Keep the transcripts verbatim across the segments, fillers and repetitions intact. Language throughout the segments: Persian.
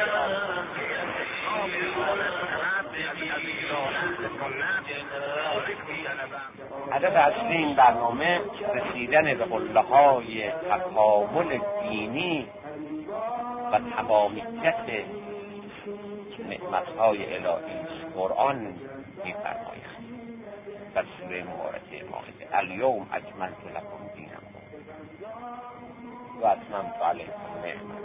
هدف اصلی این برنامه رسیدن به قله‌های تکامل دینی و تمامیت نعمت‌های الهی قرآن می‌فرماید در سوره مبارکه مائده: الیوم اکملت لکم دینکم و اتممت علیکم نعمتی.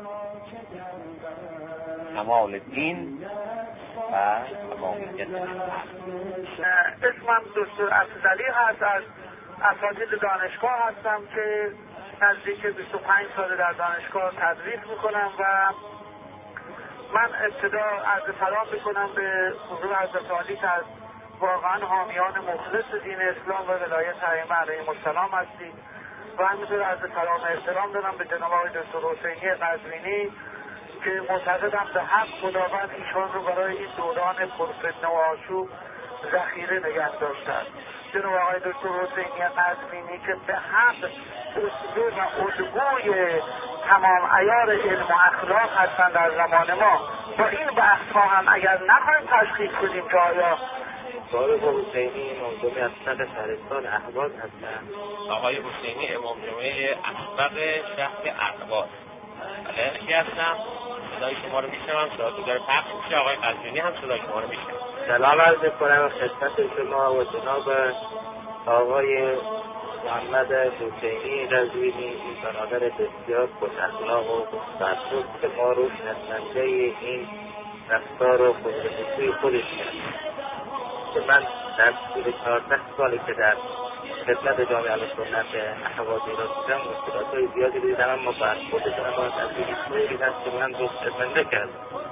کمال دین و تمامیت نعمت. اسمم دکتر افضلی هست، از اساتید دانشگاه هستم که نزدیک بیست و پنج سال در دانشگاه تدریس میکنم و من ابتدا عرض سلام میکنم به حضور حضرت عالی که از واقعا حامیان مخلص دین اسلام و ولایت ائمه علیهم السلام هستید و همینطور عرض سلام و احترام دارم به جناب آقای دکتر حسینی قزوینی که معتقدم به حق خداوند ایشان رو برای این دوران پرفتنه و آشوب ذخیره نگه داشتن. جناب آقای دکتر حسینی قزوینی که به حق اسلوب و الگوی تمام عیار علم و اخلاق هستند در زمان ما. با این بحث ها هم اگر نخواهیم تشخیص کنیم که آیا آقای حسینی امام جمعه اسبق شهرستان اهواز هستند. آقای حسینی امام جمعه اسبق شهر اهواز. بله کی هستم؟ صدای شما رو میشنوم، صداتون داره پخش میشه. آقای قزوینی هم صدای شما رو میشنوم. سلام عرض میکنم خدمت شما و جناب آقای محمد حسینی قزوینی، این برادر بسیار خوش اخلاق و خوش‌فرسوس که ما رو شناسنده این رفتار و خودرسوی خودش کرد که من در طول چهارده سالی که در خدمت جامعه اهل‌سنت اهوازی را دیدم مشکلات‌های زیادی دیدم، اما برخورد جناب از این خیلی هست که من رو شرمنده کرد.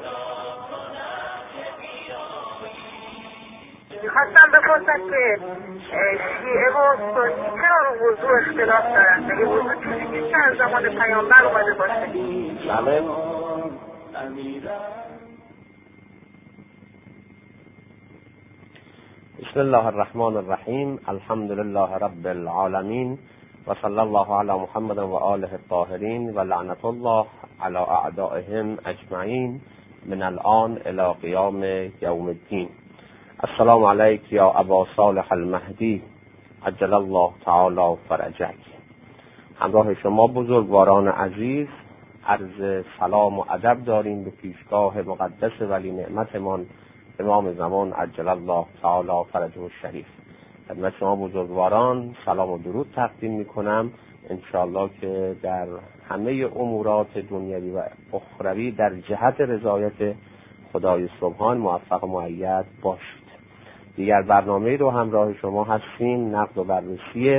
خواستم بپرسم که شیعه و سنی چرا رو وضو اختلاف دارن؟ مگه وضو چیزی نیست که از زمان پیامبر اومده باشه؟ بله. بسم الله الرحمن الرحیم. الحمد لله رب العالمین و صلی الله علی محمد و آله الطاهرین و لعنت الله علی اعدائهم اجمعین من الان الی قیام یوم الدین. السلام علیک یا ابا صالح المهدی عجل الله تعالی فرجک. همراه شما بزرگواران عزیز عرض سلام و ادب داریم به پیشگاه مقدس ولی نعمتمان امام زمان عجل الله تعالی فرجه الشریف. خدمت شما بزرگواران سلام و درود تقدیم میکنم. انشاءالله که در همه امورات دنیوی و اخروی در جهت رضایت خدای سبحان موفق و مؤید باشید. دیگر برنامه رو همراه شما هستیم، نقد و بررسی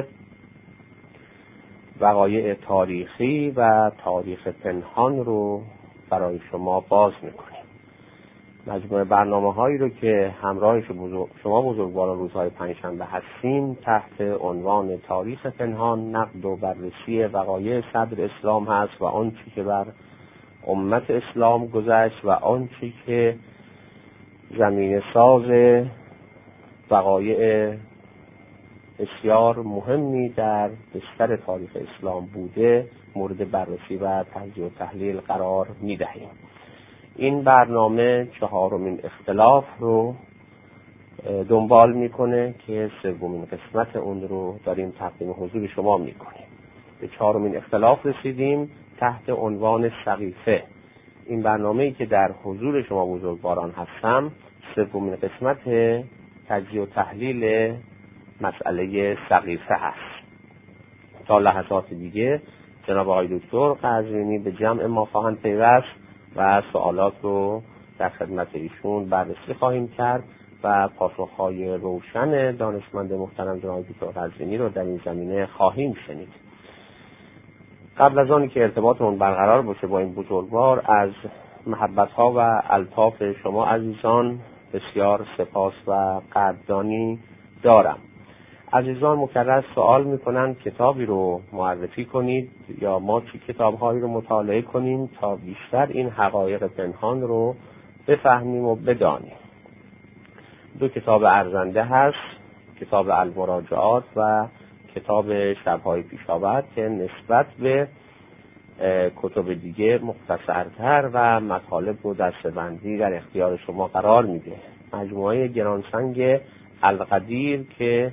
وقایع تاریخی و تاریخ پنهان رو برای شما باز میکنیم. مجموعه برنامه هایی رو که همراه شما بزرگواران روزهای پنجشنبه هستیم تحت عنوان تاریخ پنهان، نقد و بررسی وقایع صدر اسلام هست و آنچه که بر امت اسلام گذشت و آنچه که زمینه ساز وقایع بسیار مهمی در بستر تاریخ اسلام بوده مورد بررسی و تجزیه و تحلیل قرار می‌دهیم. این برنامه چهارمین اختلاف رو دنبال میکنه که سومین قسمت اون رو داریم تقدیم حضور شما میکنیم. به چهارمین اختلاف رسیدیم تحت عنوان سقیفه. این برنامه‌ای که در حضور شما بزرگواران هستم سومین قسمت تجزیه و تحلیل مسئله سقیفه هست. تا لحظات دیگه جناب آقای دکتر قزوینی به جمع ما خواهند پیوست و سوالات رو در خدمت ایشون بررسی خواهیم کرد و پاسخهای روشن دانشمند محترم جناب دکتر قزوینی رو در این زمینه خواهیم شنید. قبل از آنی که ارتباطمون برقرار باشه با این بزرگوار، از محبت‌ها و الطاف شما عزیزان بسیار سپاس و قدردانی دارم. عزیزان مکرر سوال میکنن کتابی رو معرفی کنید یا ما چه کتابهایی رو مطالعه کنیم تا بیشتر این حقایق پنهان رو بفهمیم و بدانیم. دو کتاب ارزنده هست، کتاب المراجعات و کتاب شب‌های پیش آمد که نسبت به کتب دیگه مختصرتر و مطالب رو دسته‌بندی در اختیار شما قرار میده. مجموعه گرانسنگ القدیر که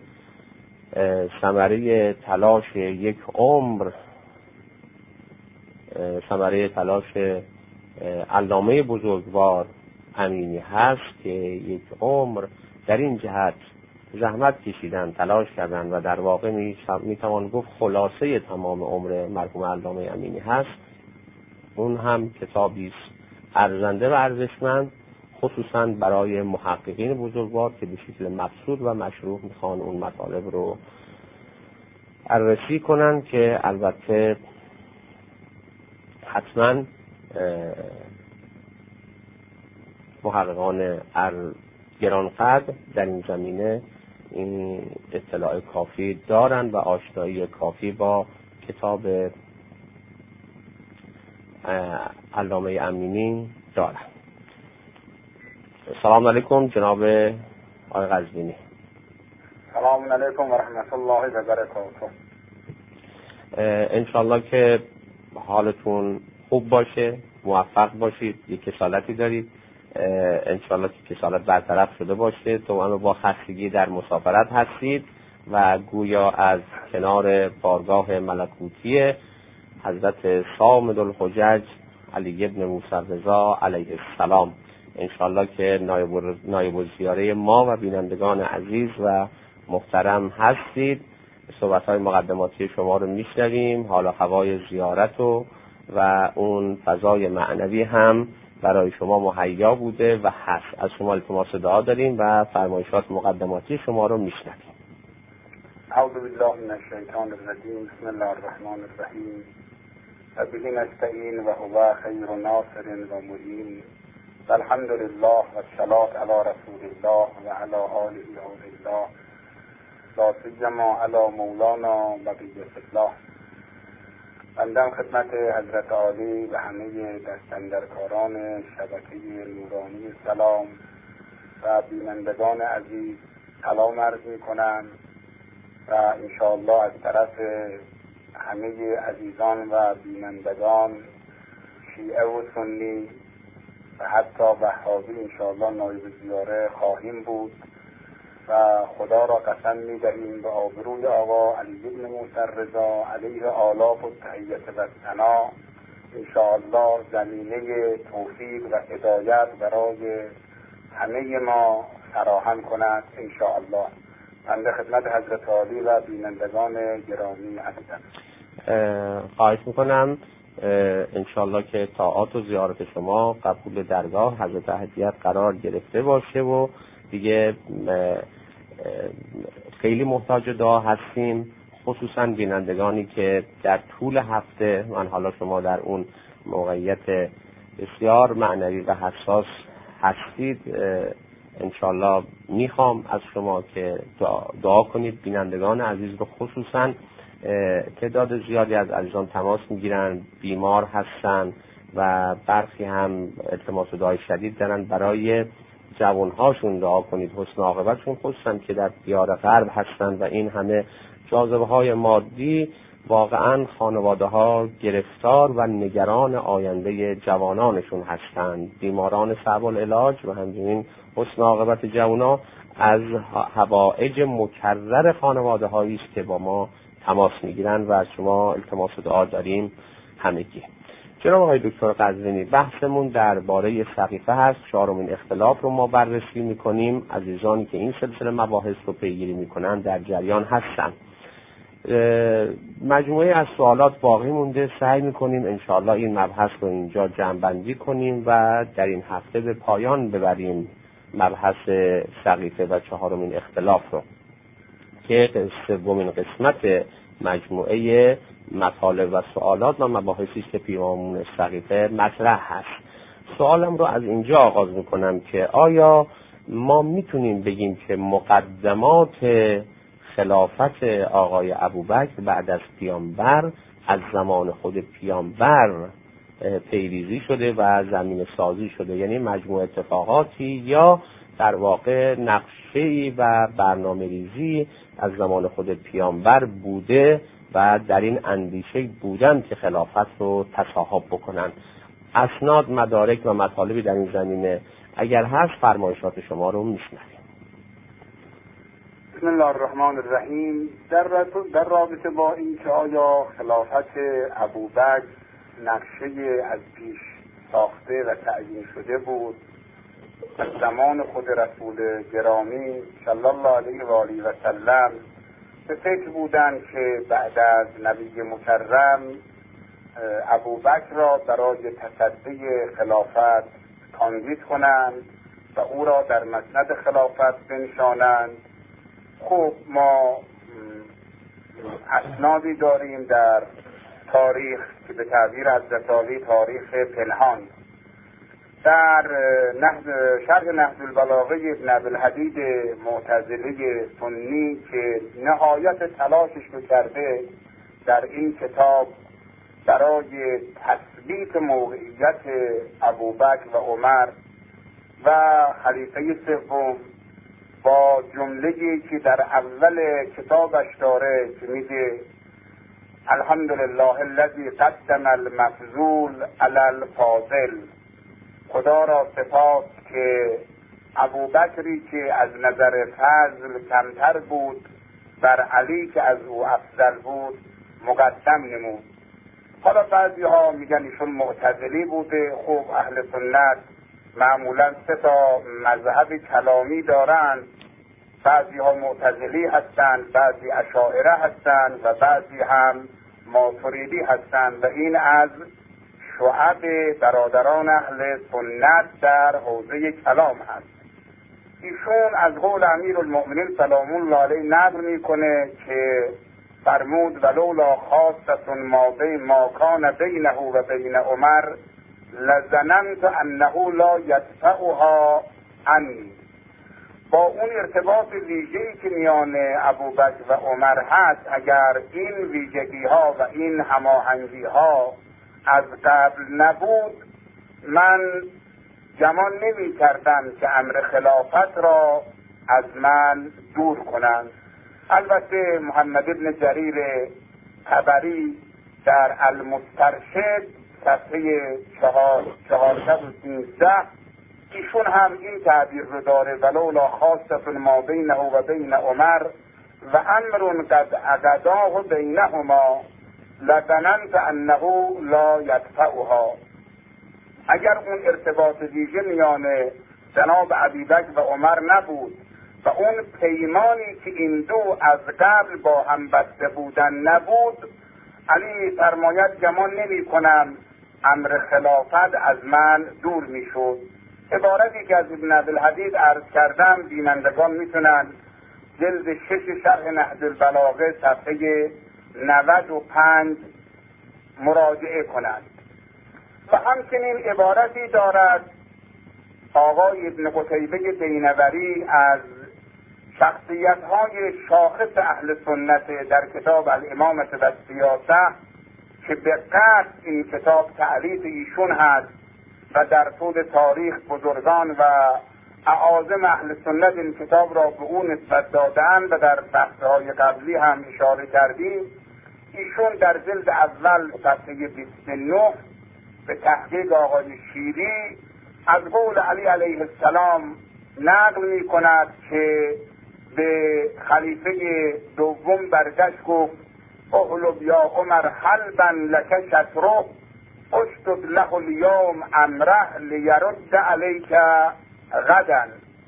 ثمره تلاش یک عمر ثمره تلاش علامه بزرگوار امینی هست که یک عمر در این جهت زحمت کشیدن، تلاش کردن و در واقع میتوان گفت خلاصه تمام عمر مرحوم علامه امینی هست. اون هم کتابی است ارزنده و ارزشمند، خصوصا برای محققین بزرگوار که به شکل مقصود و مشروع میخوان اون مطالب رو بررسی کنن، که البته حتما محققان گرانقدر در این زمینه این اطلاع کافی دارند و آشنایی کافی با کتاب علامه امینی دارند. سلام علیکم جناب آقای قزوینی. سلام علیکم و رحمت الله و برکاته. انشالله که حالتون خوب باشه، موفق باشید، یک کسالتی دارید، انشالله که کسالت برطرف شده باشه. تو اما با خستگی در مسافرت هستید و گویا از کنار بارگاه ملکوتی حضرت صامد الحجج علی ابن موسی رضا علیه السلام انشالله که نایب, نایب الزیاره ما و بینندگان عزیز و محترم هستید. صحبت‌های مقدماتی شما رو میشنویم، حالا هوای زیارت و و اون فضای معنوی هم برای شما مهیا بوده و هست. از شما التماس دعا داریم و فرمایشات مقدماتی شما رو میشنویم. اعوذ بالله من الشیطان الرجیم. بسم الله الرحمن الرحیم. و به نستعین و هو خیر ناصر و معین. الحمد لله و الصلاة علی رسول الله و علی آله الله لا سیما علی مولانا بقیة الله. بندم خدمت حضرت عالی و همه دستاندرکاران شبکه نورانی سلام و بینندگان عزیز سلام عرض می کنم و انشاءالله از طرف همه عزیزان و بینندگان شیعه و سنی و حتی وهابی انشاءالله نایب زیاره خواهیم بود و خدا را قسم می دهیم به آبروی آقا علی ابن موسی رضا علیه آلاف و تحییت و ثنا انشاءالله زمینه توفیق و هدایت برای همه ما فراهم کند انشاءالله. بنده خدمت حضرت عالی و بینندگان گرامی هستم. خواهش میکنم انشاءالله که طاعات و زیارت شما قبول درگاه حضرت احدیت قرار گرفته باشه و دیگه خیلی محتاج دعا هستیم، خصوصا بینندگانی که در طول هفته، من حالا شما در اون موقعیت بسیار معنوی و حساس هستید، انشالله میخوام از شما که دعا, دعا کنید. بینندگان عزیز رو خصوصا تعداد زیادی از عزیزان تماس میگیرن، بیمار هستن و برخی هم التماس دعای شدید دارن برای جوانهاشون دعا کنید حسن عاقبتشون، خصوصا که در دیار غرب هستن و این همه جاذبه های مادی واقعا خانواده ها گرفتار و نگران آینده جوانانشون هستند. بیماران صعب العلاج و همچنین حسن عاقبت جوانا از حوائج مکرر خانواده هایی است که با ما تماس میگیرن و از شما التماس دعا داریم همگی. جناب آقای دکتر قزوینی، بحثمون درباره سقیفه هست. چهارمین اختلاف رو ما بررسی میکنیم. عزیزانی که این سلسله مباحث رو پیگیری میکنن در جریان هستن. مجموعه از سوالات باقی مونده، سعی میکنیم انشاءالله این مبحث رو اینجا جمع‌بندی کنیم و در این هفته به پایان ببریم مبحث سقیفه و چهارمین اختلاف رو که سومین قسمت مجموعه مطالب و سوالات و مباحثی است که پیرامون سقیفه مطرح هست. سوالم رو از اینجا آغاز میکنم که آیا ما میتونیم بگیم که مقدمات خلافت آقای ابوبکر بعد از پیامبر از زمان خود پیامبر پیریزی شده و زمین سازی شده، یعنی مجموعه اتفاقاتی یا در واقع نقشه‌ای و برنامه ریزی از زمان خود پیامبر بوده و در این اندیشه بودند که خلافت رو تصاحب بکنن. اسناد، مدارک و مطالبی در این زمینه اگر هست فرمایشات شما رو میشنویم. بسم الله الرحمن الرحیم. در در رابطه با این که آیا خلافت ابوبکر نقشه از پیش ساخته و تعیین شده بود از زمان خود رسول گرامی صلی الله علیه و آله و سلم، به فکر بودند که بعد از نبی مکرم ابوبکر را برای تصدی خلافت کاندید کنند و او را در مسند خلافت بنشانند. خب ما اسنادی داریم در تاریخ که به تعبیر حضرت علی تاریخ پنهان. در نهج شرح نهج البلاغه ابن ابوالحدید معتزلی سنی که نهایت تلاشش رو کرده در این کتاب برای تثبیت موقعیت ابوبکر و عمر و خلیفه سوم، با جمله‌ای که در اول کتابش داره که میگه الحمدلله الذی قدم المفضول علی الفاضل، خدا را سپاس که ابوبکری که از نظر فضل کمتر بود بر علی که از او افضل بود مقدم نمود. حالا بعضی ها میگن ایشون معتزلی بوده. خب اهل سنت معمولا سه تا مذهب کلامی دارند، بعضی ها معتزلی هستند، بعضی اشاعره هستند و بعضی هم ماتریدی هستند و این از شعب برادران اهل سنت در حوزه کلام هست. ایشون از قول امیر المؤمنین سلام الله علیه نقل میکنه که فرمود ولولا خاصة ما بین ما کان بینه و بین عمر لظننت انه لا یدفعها عنی. با اون ارتباط ویژه‌ای که میان ابوبکر و عمر هست، اگر این ویژگی ها و این هماهنگی ها از قبل نبود، من گمان نمی کردم که امر خلافت را از من دور کنند. البته محمد ابن جریر طبری در المسترشد صفحه چهارصد و سیزده ایشون هم این تعبیر رو داره ولولا خاصة ما بینه و بین عمر و امر قد عقداه بینهما لظننت انه لا یدفعها. اگر اون ارتباط ویژه میان جناب ابوبکر و عمر نبود و اون پیمانی که این دو از قبل با هم بسته بودن نبود، علی می‌فرماید گمان نمی کنم امر خلافت از من دور میشد. عبارتی که از ابن ابوالحدید عرض کردم بینندگان میتونن جلد شش شرح نهج البلاغه صفحه نود و پنج مراجعه کنند. و همچنین عبارتی دارد آقای ابن قتیبه دینوری از شخصیت‌های شاخص اهل سنت در کتاب الامامة و السیاسة که به قطع این کتاب تألیف ایشون هست و در طول تاریخ بزرگان و اعاظم اهل سنت این کتاب را به اون نسبت دادن و در بحث‌های قبلی هم اشاره کردیم. ایشون در جلد اول صفحه بیست و نه به تحقیق آقای شیری از قول علی علیه السلام نقل می کند که به خلیفه دوم برگشت گفت احلب یا عمر حلبا لک شطره اشتد له اليوم امره لیرد علیک غدا.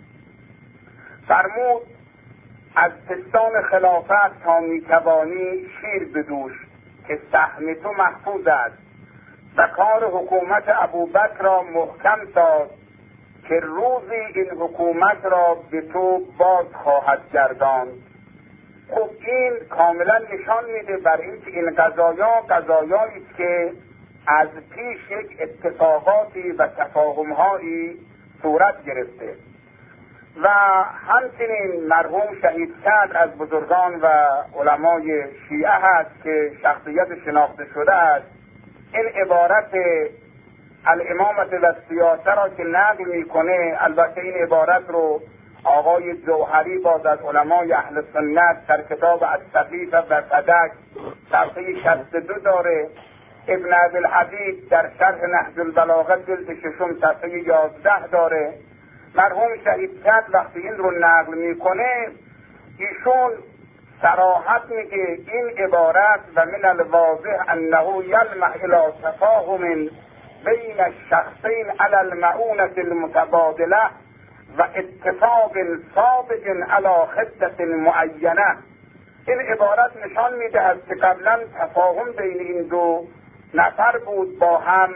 فرمود از پستان خلافت تا میتوانی شیر بدوش که سهم تو محفوظ است و کار حکومت ابوبکر را محکم ساز که روزی این حکومت را به تو باز خواهد گرداند. خب این کاملا نشان میده بر اینکه این قضایا قضایایی است که از پیش یک اتفاقاتی و تفاهم‌هایی صورت گرفته. و همچنین مرحوم شهید صدر از بزرگان و علمای شیعه هست که شخصیت شناخته شده است. این عبارت الامامة و السیاسة را که نقل میکنه، البته این عبارت رو آقای جوهری باز از علمای اهل سنت در کتاب الصفیف و صدک صفحه شصت و دو داره. ابن ابی‌الحدید در شرح نهج البلاغه جلد ششم صفحه یازده داره. مرحوم شهید صدر وقتی این رو نقل میکنه ایشون صراحت میگه این عبارت و من الواضح انه یلمح الى تفاهم بین الشخصین علی المعونة المتبادله و اتفاق سابق علی خطة معینه. این عبارت نشان میدهد که قبلا تفاهم بین این دو نفر بود، با هم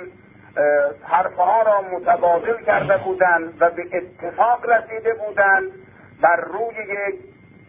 حرفها را متبادل کرده بودند و به اتفاق رسیده بودند بر روی یک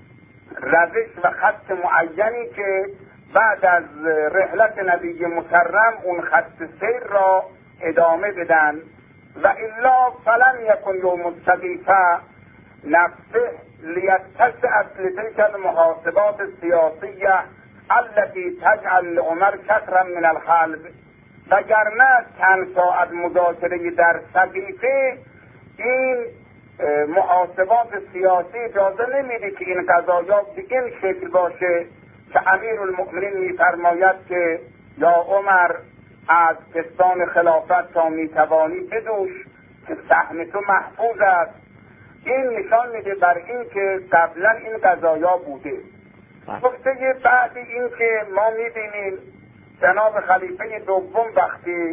روش و خط معینی که بعد از رحلت نبی مکرم اون خط سیر را ادامه بدن. و الا فلن یکن یوم السقیفه نفسه لیتسع لتلك المحاسبات السیاسیه التي تجعل لعمر کثرا من القلب. وگرنه چند ساعت مذاکره در سقیفه این محاسبات سیاسی اجازه نمیده که این قضایا به این شکل باشه که امیرالمؤمنین میفرماید که یا عمر از پستان خلافت تا میتوانی بدوش که سهم تو محفوظ است. این نشان میده بر این که قبلا این قضایا بوده. نکته بعد این که ما میبینیم جناب خلیفه دوم وقتی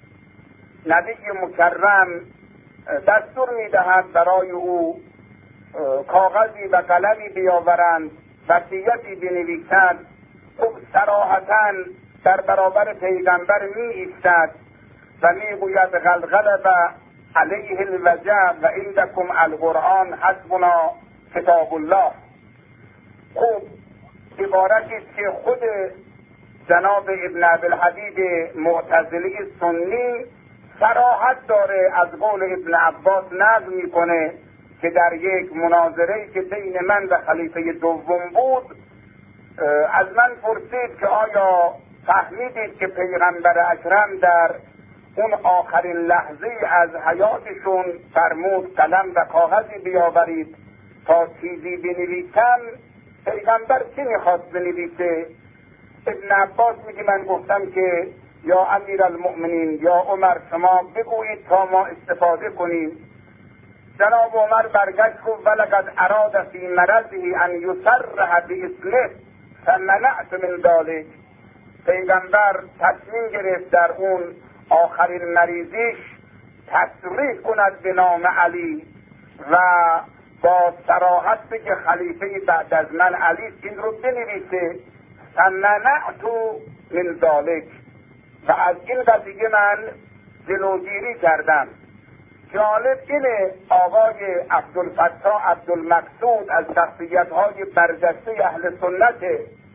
نبی مکرم دستور میدهد برای او کاغذی و قلمی بیاورند، وصیتی بنویسند، او صراحتا در برابر پیغمبر می ایستد و میگوید غلغله و علیه الوجع و عندکم القرآن حسبنا کتاب الله. خوب عبارتی که خود جناب ابن ابی‌الحدید معتزلی سنی صراحت داره از قول ابن عباس نقل میکنه که در یک مناظره که بین من و خلیفه دوم بود از من پرسید که آیا فهمیدید که پیغمبر اکرم در اون آخرین لحظه از حیاتشون فرمود قلم و کاغذی بیاورید تا چیزی بنویسم، پیغمبر چی میخواست بنویسه؟ ابن عباس میگه من گفتم که یا امیرالمؤمنین یا عمر شما بگویید تا ما استفاده کنیم. جناب عمر برگشت گفت ولقد اراد فی مرضه ان یصرح باسمه فمنعت من ذلک. پیغمبر تصمیم گرفت در اون آخرین مریضیش تصریح کند به نام علی و با صراحت بگه خلیفه بعد از من علی این رو بنویسه فمنعت من ذلک و از این قضیه من جلوگیری کردم. جالب اینه آقای عبدالفتاح عبدالمقصود از شخصیت‌های برجسته اهل سنته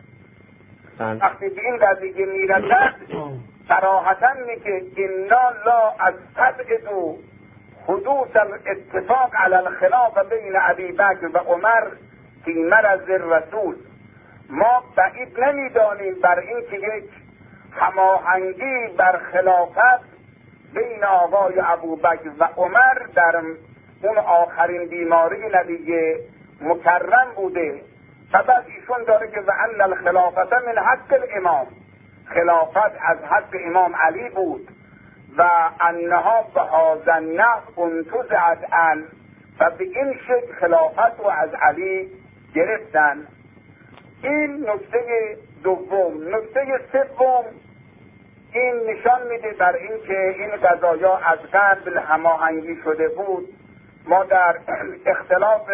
وقتی به این قضیه میرسد صراحتا میگه انا لا استبعد حدوث الاتفاق علی الخلاف بین ابی بکر و عمر فی مرض الرسول. ما بعید نمیدانیم بر این که یک هماهنگی بر خلافت بین آقای ابوبکر و عمر در اون آخرین بیماری نبی مکرم بوده. سبب ایشون داره که وان الخلافت من حق الامام، خلافت از حق امام علی بود و انها به هذا النحو انتزعت عن و به این شکل خلافت رو از علی گرفتن. این نکته دوم. نکته سوم این نشان میده بر این که این قضایا از قبل هماهنگی شده بود. ما در اختلاف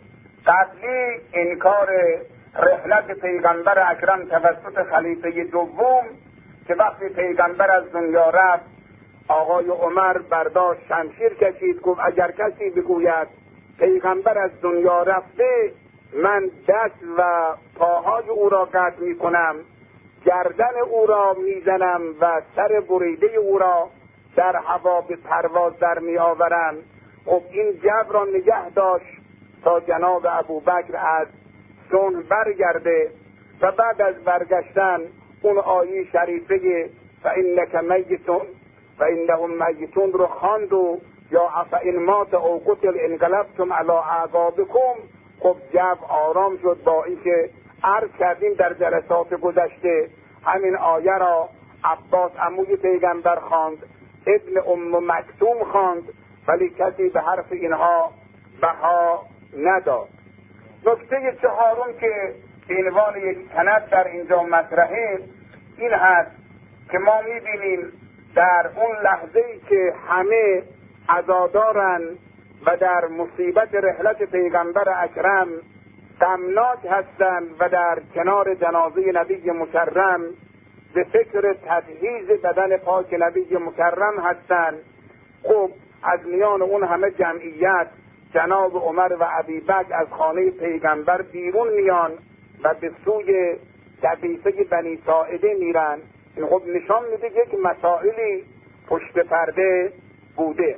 قبلی انکار رحلت پیغمبر اکرم توسط خلیفه دوم که وقتی پیغمبر از دنیا رفت آقای عمر برداشت شمشیر کشید گفت اگر کسی بگوید پیغمبر از دنیا رفته من دست و پاهای او را قطع می کنم، گردن او را میزنم و سر بریده او را در هوا به پرواز در می آورم. خب این جبر را نگه داشت تا جناب ابوبکر از صلح برگرده و بعد از برگشتن اون آیه شریفه فانک میتون و انهم میتون رو خواند و یا افئن مات او قتل انقلبتم علی اعقابکم. خب جو آرام شد با اینکه عرض کردیم در جلسات گذشته همین آیه را عباس عموی پیغمبر خواند، ابن ام مکتوم خواند، ولی کسی به حرف اینها بها نداد. نکته چهارم که به عنوان یک سند در اینجا مطرحه این هست که ما میبینیم در اون لحظه‌ای که همه عزادارن و در مصیبت رحلت پیغمبر اکرم غمناک هستند و در کنار جنازه نبی مکرم به فکر تجهیز بدن پاک نبی مکرم هستند، خب از میان اون همه جمعیت جناب عمر و ابوبکر از خانه پیغمبر بیرون میان و به سوی دقیقه بنی ساعده میرن. این خب نشان میده یک مسائلی پشت پرده بوده.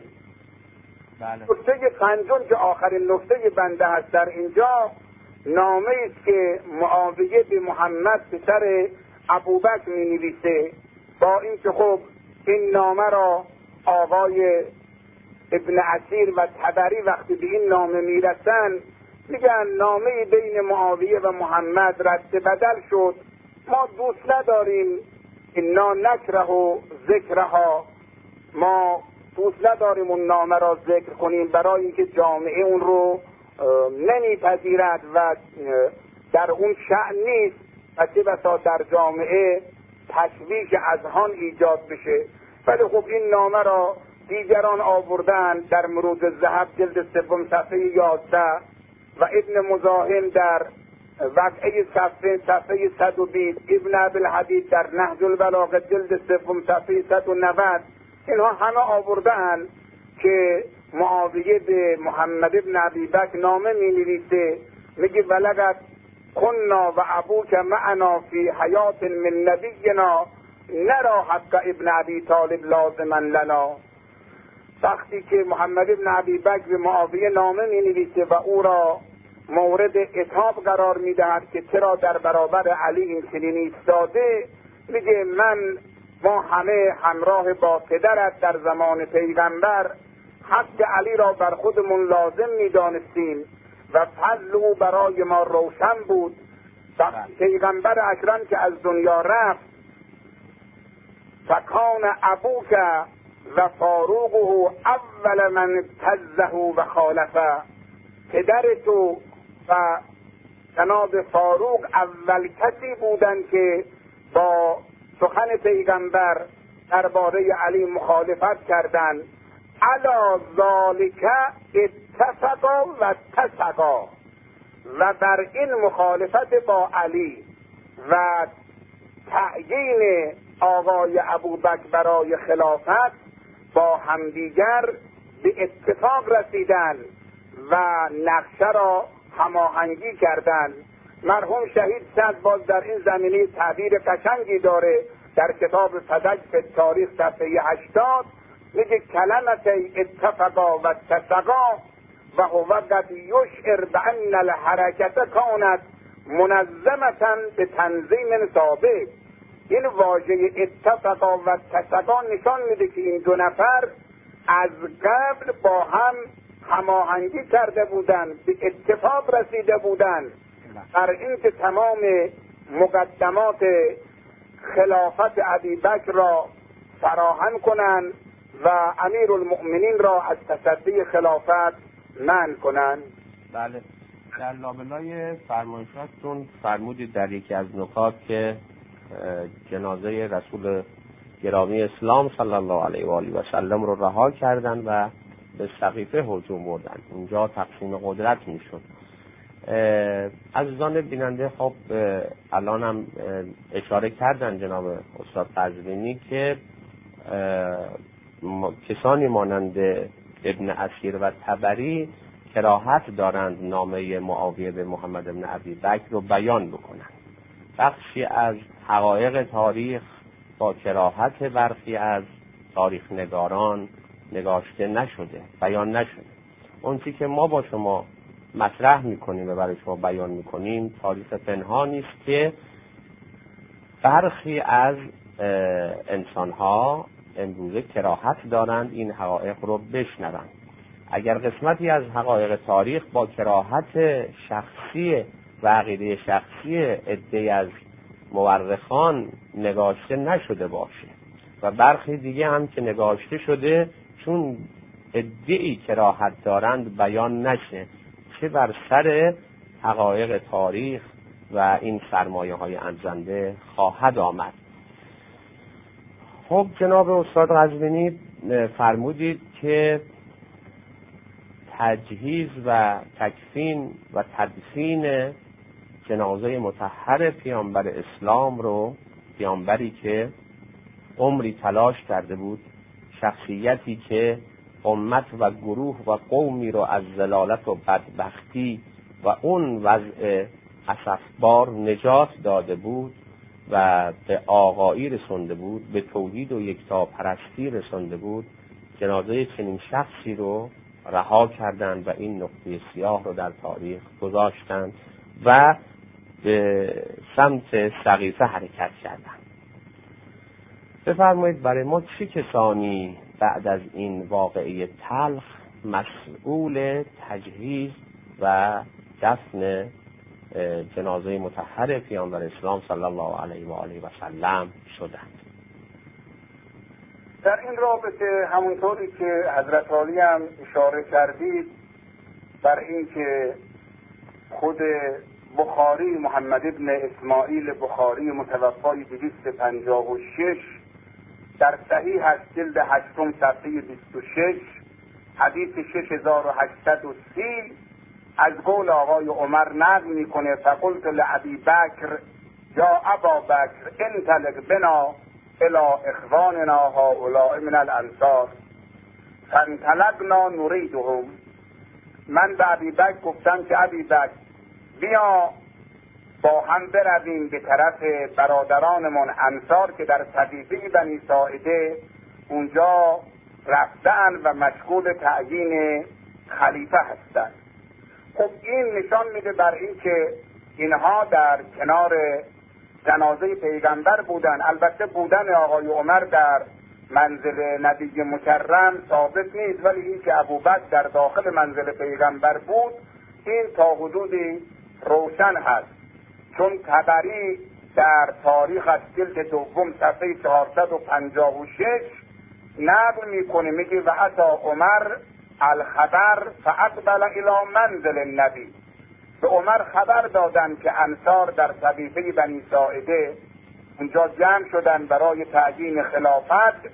بله. نکته پنجم که آخرین نکته بنده هست در اینجا، نامه است که معاویه به محمد پسر ابوبکر می نویسه، با اینکه خب این نامه را آقای ابن اسیر و طبری وقتی به این نامه میرسن میگن نامه بین معاویه و محمد رد بدل شد، ما دوست نداریم انا نکره و ذکرها، ما دوست نداریم اون نامه را ذکر کنیم برای اینکه جامعه اون رو نمیپذیرد و در اون شأن نیست و چه بسا در جامعه تشویش اذهان ایجاد بشه. ولی خب این نامه را دیگران آوردن در مروج الذهب جلد سوم صفحه یازده و ابن مزاحم در وقعه صفحه صفحه صد و بیست، ابن ابوالحدید در نهج البلاغه جلد سوم صفحه صد و نود، اینها همه آوردن که معاویه به محمد ابن ابوبکر نامه می نویسه، میگه ولقد کنا و ابوک معنا فی حیات من نبینا نرا حق ابن ابی طالب لازما لنا. وقتی که محمد ابن ابوبکر به معاویه نامه می نویسه و او را مورد عتاب قرار می دهد که چرا در برابر علی این چنین ایستاده، میگه من ما همه همراه با پدرت در زمان پیغمبر حق علی را بر خودمون لازم می دانستیم و فضل او برای ما روشن بود. وقتی پیغمبر اکرم که از دنیا رفت، فکان ابوک و فاروقه اول من تزه و خالفه، پدر تو و جناب فاروق اول کسی بودند که با سخن پیغمبر درباره علی مخالفت کردند. علا ذالک اتفقا و اتسقا، و بر این مخالفت با علی و تعیین آقای ابوبکر برای خلافت با همدیگر به اتفاق رسیدن و نقشه را هماهنگی کردند. مرحوم شهید صد باز در این زمینه تعبیر قشنگی داره در کتاب فدج به تاریخ صفحه هشتاد، میگه کلمتی اتفقا و اتسقا و هو قد یشعر بان الحرکت کانت منظمتا به تنظیم سابق. این واژه اتفقا و اتسقا نشان میده که این دو نفر از قبل با هم هماهنگی کرده بودند، به اتفاق رسیده بودند در اینکه تمام مقدمات خلافت ابوبکر را فراهم کنند و امیر المؤمنین را از تصدی خلافت منع کنند. بله، در لابلای فرمایشاتون فرمودید در یکی از نکات که جنازه رسول گرامی اسلام صلی الله علیه و آله و سلم رو رها کردن و به سقیفه هجوم بردن، اونجا تقسیم قدرت میشد. عزیزان بیننده خب الان هم اشاره کردن جناب استاد قزوینی که کسانی مانند ابن اسیر و طبری کراهت دارند نامه معاویه به محمد ابن ابوبکر رو بیان بکنند. بخشی از حقایق تاریخ با کراهت برخی از تاریخ نگاران نگاشته نشده، بیان نشده. اون چیزی که ما با شما مطرح میکنیم و برای شما بیان میکنیم تاریخ پنهانی است که برخی از انسانها امروزه کراهت دارند این حقایق رو بشنوند. اگر قسمتی از حقایق تاریخ با کراهت شخصی و عقیده شخصی عده‌ای از مورخان نگاشته نشده باشه و برخی دیگه هم که نگاشته شده چون عده‌ای کراهت دارند بیان نشه، چه بر سر حقایق تاریخ و این سرمایه های ارزنده خواهد آمد. خب جناب استاد قزوینی فرمودید که تجهیز و تکفین و تدفین جنازه مطهر پیامبر اسلام رو، پیامبری که عمری تلاش کرده بود، شخصیتی که امت و گروه و قومی رو از ضلالت و بدبختی و اون وضع اسفبار نجات داده بود و به آقایی رسونده بود، به توحید و یکتاپرستی رسونده بود، جنازه چنین شخصی رو رها کردند و این نقطه سیاه رو در تاریخ گذاشتند و به سمت سقیفه حرکت کردند. بفرمایید برای ما چه کسانی بعد از این واقعه تلخ مسئول تجهیز و دفن جنازه مطهر پیامبر اسلام صلی الله علیه و آله و سلم شدند؟ در این رابطه همونطوری که حضرت عالی هم اشاره کردید بر این که خود بخاری محمد ابن اسماعیل بخاری متوفای دویست و پنجاه و شش در صحیح از جلد هشتم صفحه بیست و شش حدیث شش هزار و هشتصد و سی از قول آقای عمر نقل میکنه: فقلت لعبی بکر یا ابا بکر انطلق بنا الى اخواننا هؤلاء من الانصار فانطلقنا نریدهم. من به ابی بکر گفتم که ابی بکر بیا با هم برویم به طرف برادرانمون انصار که در سقیفه بنی ساعده اونجا رفتن و مشغول تعیین خلیفه هستند. خب این نشان میده بر این که اینها در کنار جنازه پیغمبر بودن. البته بودن آقای عمر در منزل نبی مکرم ثابت نیست، ولی این که ابوبکر در داخل منزل پیغمبر بود این تا حدودی روشن هست، چون طبری در تاریخ از جلد دوم صفحه چهارصد و پنجاه و شش نقل میکنه، میگه و اتا عمر الخبر فاقبل الی منزل النبی. به عمر خبر دادن که انصار در سقیفه بنی ساعده اونجا جمع شدن برای تعیین خلافت.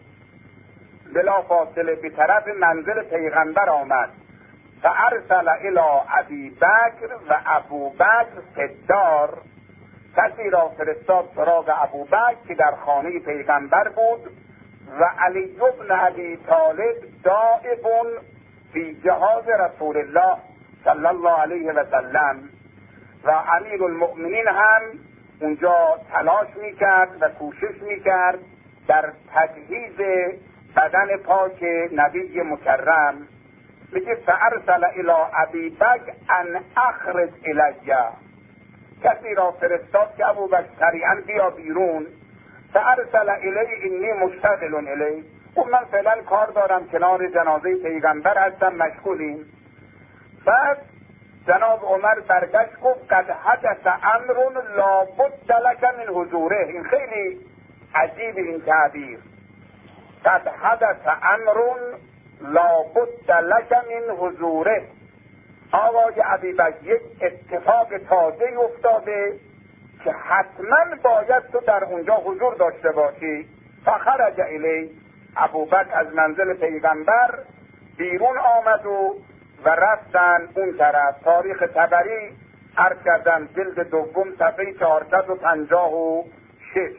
بلا فاصله به طرف منزل پیغمبر آمد. فارسل الی ابی بکر و ابو بکر فدار. کسی را فرستاد سراغ ابو بکر که در خانه پیغمبر بود و علی بن ابی طالب دائب فی جهاز رسول الله صلی الله علیه و سلم و امیر المؤمنین هم اونجا تلاش میکرد و کوشش میکرد در تجهیز بدن پاک نبی مکرم. میگه فارسل الی ابی بکر ان اخرج الیه. کسی را فرستاد که ابو بکر سریعا بیا بیرون. فارسل الی انی مشتغل الی. خب من فعلا کار دارم، کنار جنازه پیغمبر هستم، مشغولیم. بعد جناب عمر برگشت گفت قد حدث امر لا بد لک من حضوره. این خیلی عجیب این تعبیر، قد حدث امر لا بد لک من حضوره. آقای ابی بکر یک اتفاق تازه افتاده که حتما باید تو در اونجا حضور داشته باشی. فخرج الی. ابوبکر از منزل پیغمبر بیرون آمد و و رفتن اون طرف. تاریخ طبری عرض کردم جلد دوم صفحه چهارصد و پنجاه و شش.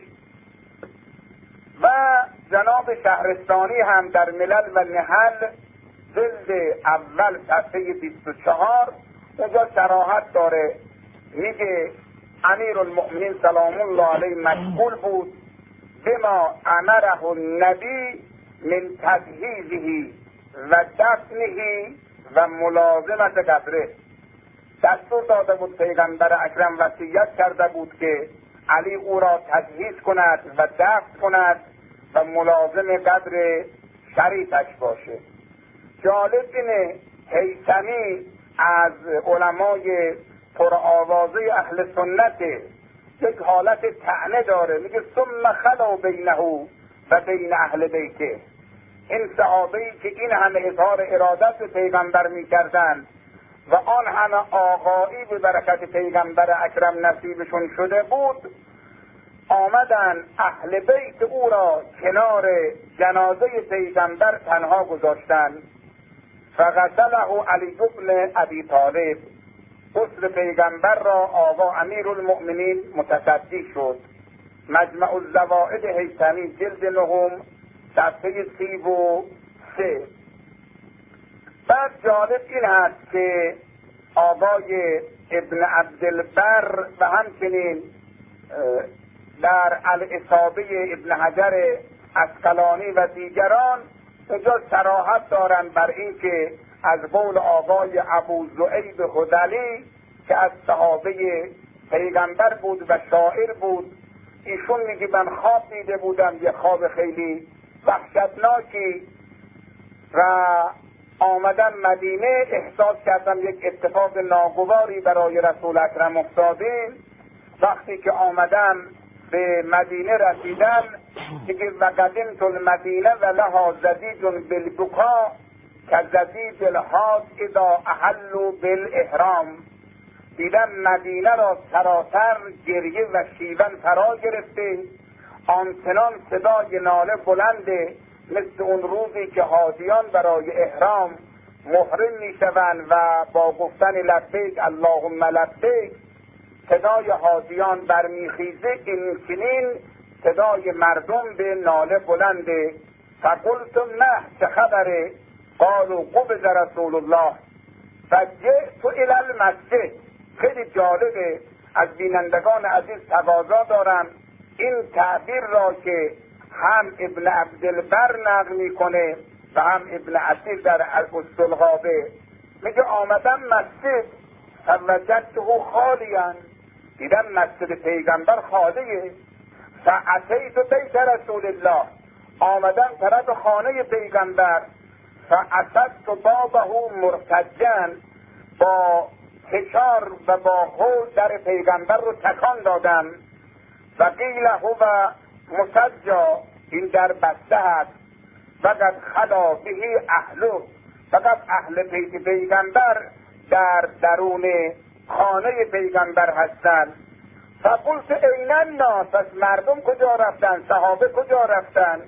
و جناب شهرستانی هم در ملل و نحل جلد اول صفحه بیست و چهار اونجا صراحت داره، میگه امیر المؤمنین سلام الله علیه مشغول بود بما امره النبی من تجهیزه و دفنه و ملازمت قبره. دستور داده بود پیغمبر اکرم، وصیت کرده بود که علی او را تجهیز کند و دفن کند و ملازم قدر شریفش باشه. جالب اینه هیثمی از علمای پرآوازه اهل سنت یک حالت طعنه داره، میگه ثم خلوا بینه و بین اهل بیته. این صحابه‌ای که این همه اظهار ارادت به پیغمبر میکردند و آن همه آقایی به برکت پیغمبر اکرم نصیبشون شده بود، آمدن اهل بیت او را کنار جنازه پیغمبر تنها گذاشتند. فغسله علی بن ابی طالب، غسل پیغمبر را آقا امیرالمؤمنین متصدی شد. مجمع الزوائد هیثمی جلد نهم صفحه سی و سه. بعد جالب این هست که آقای ابن عبدالبر و همچنین در الاصابه ابن حجر عسقلانی و دیگران اینجا صراحت دارن بر این که از قول آقای ابو زعیب خدلی که از صحابه پیغمبر بود و شاعر بود، ایشون میگه من خواب دیده بودم، یه خواب خیلی وحشتناکی، و آمدم مدینه احساس کردم یک اتفاق ناگواری برای رسول اکرم افتاده. وقتی که آمدم به مدینه رسیدم میگه و قدمت المدینه و لها زدید بالبکا که زدید الحاج اذا احلوا بالاحرام. دیدم مدینه را سراسر گریه و شیون فرا گرفته، آنچنان صدای ناله بلنده مثل اون روزی که حاجیان برای احرام محرم میشوند و با گفتن لبیک اللهم لبیک صدای حاجیان برمیخیزه، این چنین صدای مردم به ناله بلنده. فقلت نه چه خبره؟ قالوا قبض رسول الله فجئت الى المسجد. خیلی جالبه، از بینندگان عزیز تقاضا دارم این تعبیر را که هم ابن عبدالبر نقل میکنه و هم ابن عسیر در الغابه، میگه آمدم مسجد فوجدته خالیا، دیدم مسجد پیغمبر خالیه. فاتیت بیت رسول الله، آمدم طرف خانه پیغمبر. فاصبت بابه مرتجا، با فشار و با هول در پیغمبر رو تکان دادم. و قیل هو مسجا، این در بسته هست. فقط خلا بهی اهلو، فقط اهل بیت پیغمبر در درون خانه پیغمبر هستند. فقلت این الناس، از مردم کجا رفتن؟ صحابه کجا رفتن؟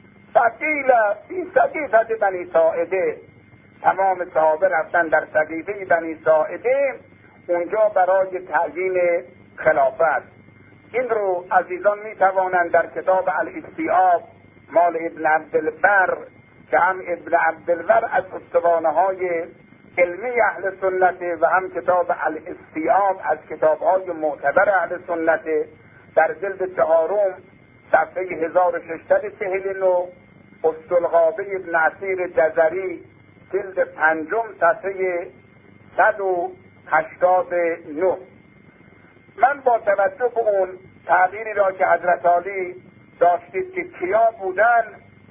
فقیل فی سقیفه بنی ساعده، تمام صحابه رفتن در سقیفه بنی ساعده، اونجا برای تعیین خلافت. این رو عزیزان می توانند در کتاب الاستیاب مال ابن عبدالبر که هم ابن عبدالبر از استوانه های علمی اهل سنت و هم کتاب الاستیاب از کتاب های معتبر اهل سنت، در جلد چهارم صفحه هزار و ششصد و چهل و نه، استلغابه ابن عسیر جزری جلد پنجم صفحه صد و هشتاد و نه. من با توجه به اون تعبیری را که حضرت علی داشتید که کیا بودن،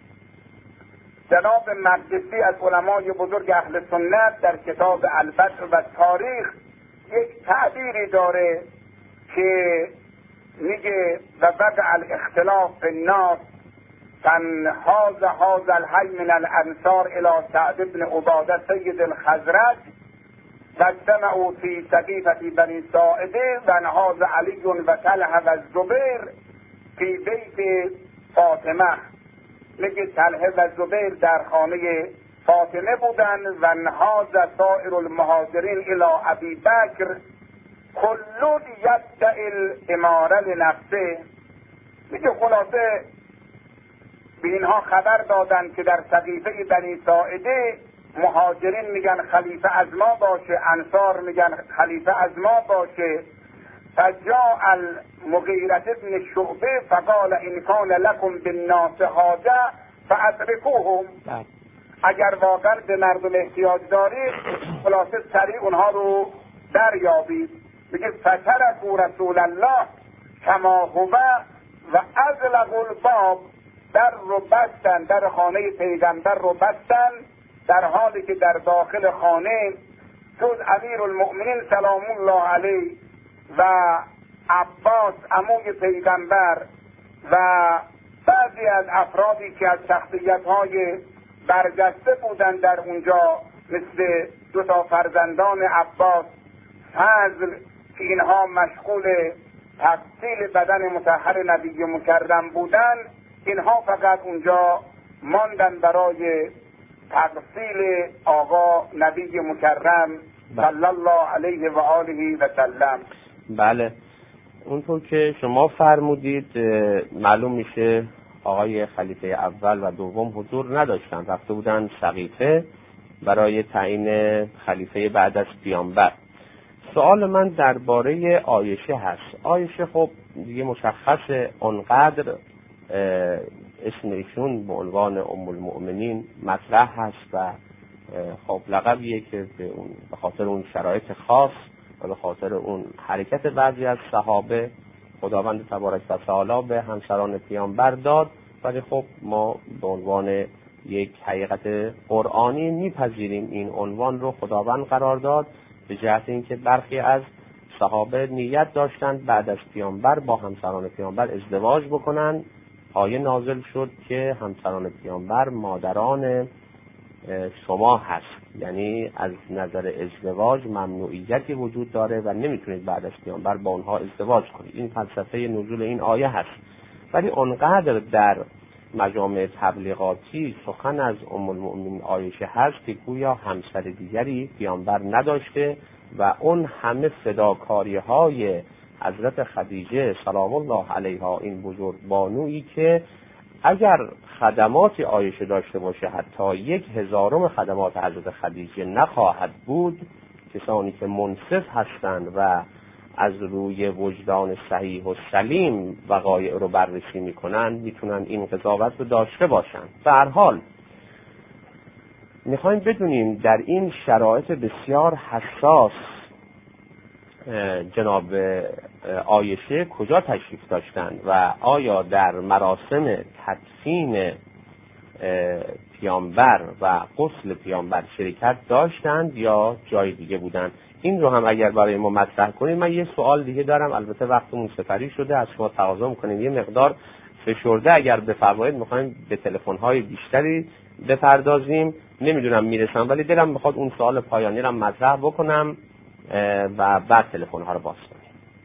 جناب مقدسی از علمای بزرگ اهل سنت در کتاب البدر و تاریخ یک تعبیری داره که میگه و وقع الاختلاف فی الناس فانحاز هذا الحی من الانصار الى سعد بن عباده سید الخزرج و اجتمعوا فی سقیفة بنی ساعده و انحاز علی و طلحه و الزبیر فی بیت فاطمه. میگه طلحه و زبیر در خانه فاطمه بودن و انحاز سائر المهاجرین الی ابی بکر کل یدعی الاماره لنفسه. میگه خلاصه به اینها خبر دادن که در سقیفه بنی ساعده مهاجرین میگن خلیفه از ما باشه، انصار میگن خلیفه از ما باشه. فجاء المغیرة بن شعبه فقال ان کان لکم بالناس حاجه فاترکوهم، اگر واقعا به مردم احتیاج دارید خلاصه سریع اونها رو دریابید. میگه فترکوا رسول الله کما هو و اغلقوا الباب در رو بستن، در خانه پیغمبر رو بستن، در حالی که در داخل خانه جز امیرالمؤمنین سلام الله علیه و عباس عموی پیغمبر و بعضی از افرادی که از شخصیت‌های برجسته بودند در اونجا، مثل دو تا فرزندان عباس، فضل، که اینها مشغول تغسیل بدن مطهر نبی مکرم بودند، اینها فقط اونجا ماندن برای تغسیل آقا نبی مکرم صلی الله علیه و آله و سلم. بله، اونطور که شما فرمودید معلوم میشه آقای خلیفه اول و دوم حضور نداشتن، رفته بودن سقیفه برای تعیین خلیفه بعد از پیامبر. سوال من درباره عایشه هست. عایشه خب دیگه مشخصه، اونقدر اسم ایشون به عنوان ام المؤمنین مطرح هست و خب لقبیه که به اون به خاطر اون شرایط خاص و به خاطر اون حرکت بعضی از صحابه خداوند تبارک و تعالی به همسران پیامبر داد، ولی خب ما به عنوان یک حقیقت قرآنی میپذیریم این عنوان رو خداوند قرار داد، به جهت اینکه برخی از صحابه نیت داشتند بعد از پیامبر با همسران پیامبر ازدواج بکنن. آیه نازل شد که همسران پیامبر مادران شما هست، یعنی از نظر ازدواج ممنوعیتی وجود داره و نمیتونید بعد از پیامبر با اونها ازدواج کنید. این فلسفه نزول این آیه هست. ولی اونقدر در مجامع تبلیغاتی سخن از ام المؤمنین عایشه هست که گویا همسر دیگری پیامبر نداشته و اون همه فداکاری های حضرت خدیجه سلام الله علیها، این بزرگ بانویی که اگر خدمات عایشه داشته باشه حتی یک هزارم خدمات حضرت خدیجه نخواهد بود، کسانی که منصف هستند و از روی وجدان صحیح و سلیم وقایع رو بررسی میکنن میتونن این قضاوت رو داشته باشن. به هر حال میخوایم بدونیم در این شرایط بسیار حساس جناب عایشه کجا تشریف داشتند و آیا در مراسم تدفین پیامبر و غسل پیامبر شرکت داشتند یا جای دیگه بودند؟ این رو هم اگر برای ما مطرح کنید. من یه سوال دیگه دارم، البته وقتمون سپری شده، از شما تقاضا میکنیم یه مقدار فشرده اگر بفرمایید، میخوایم به تلفن‌های بیشتری بپردازیم. نمیدونم میرسم، ولی دلم میخواد اون سوال پایانی رو مطرح بکنم و بعد تلفن‌ها رو باز کنیم.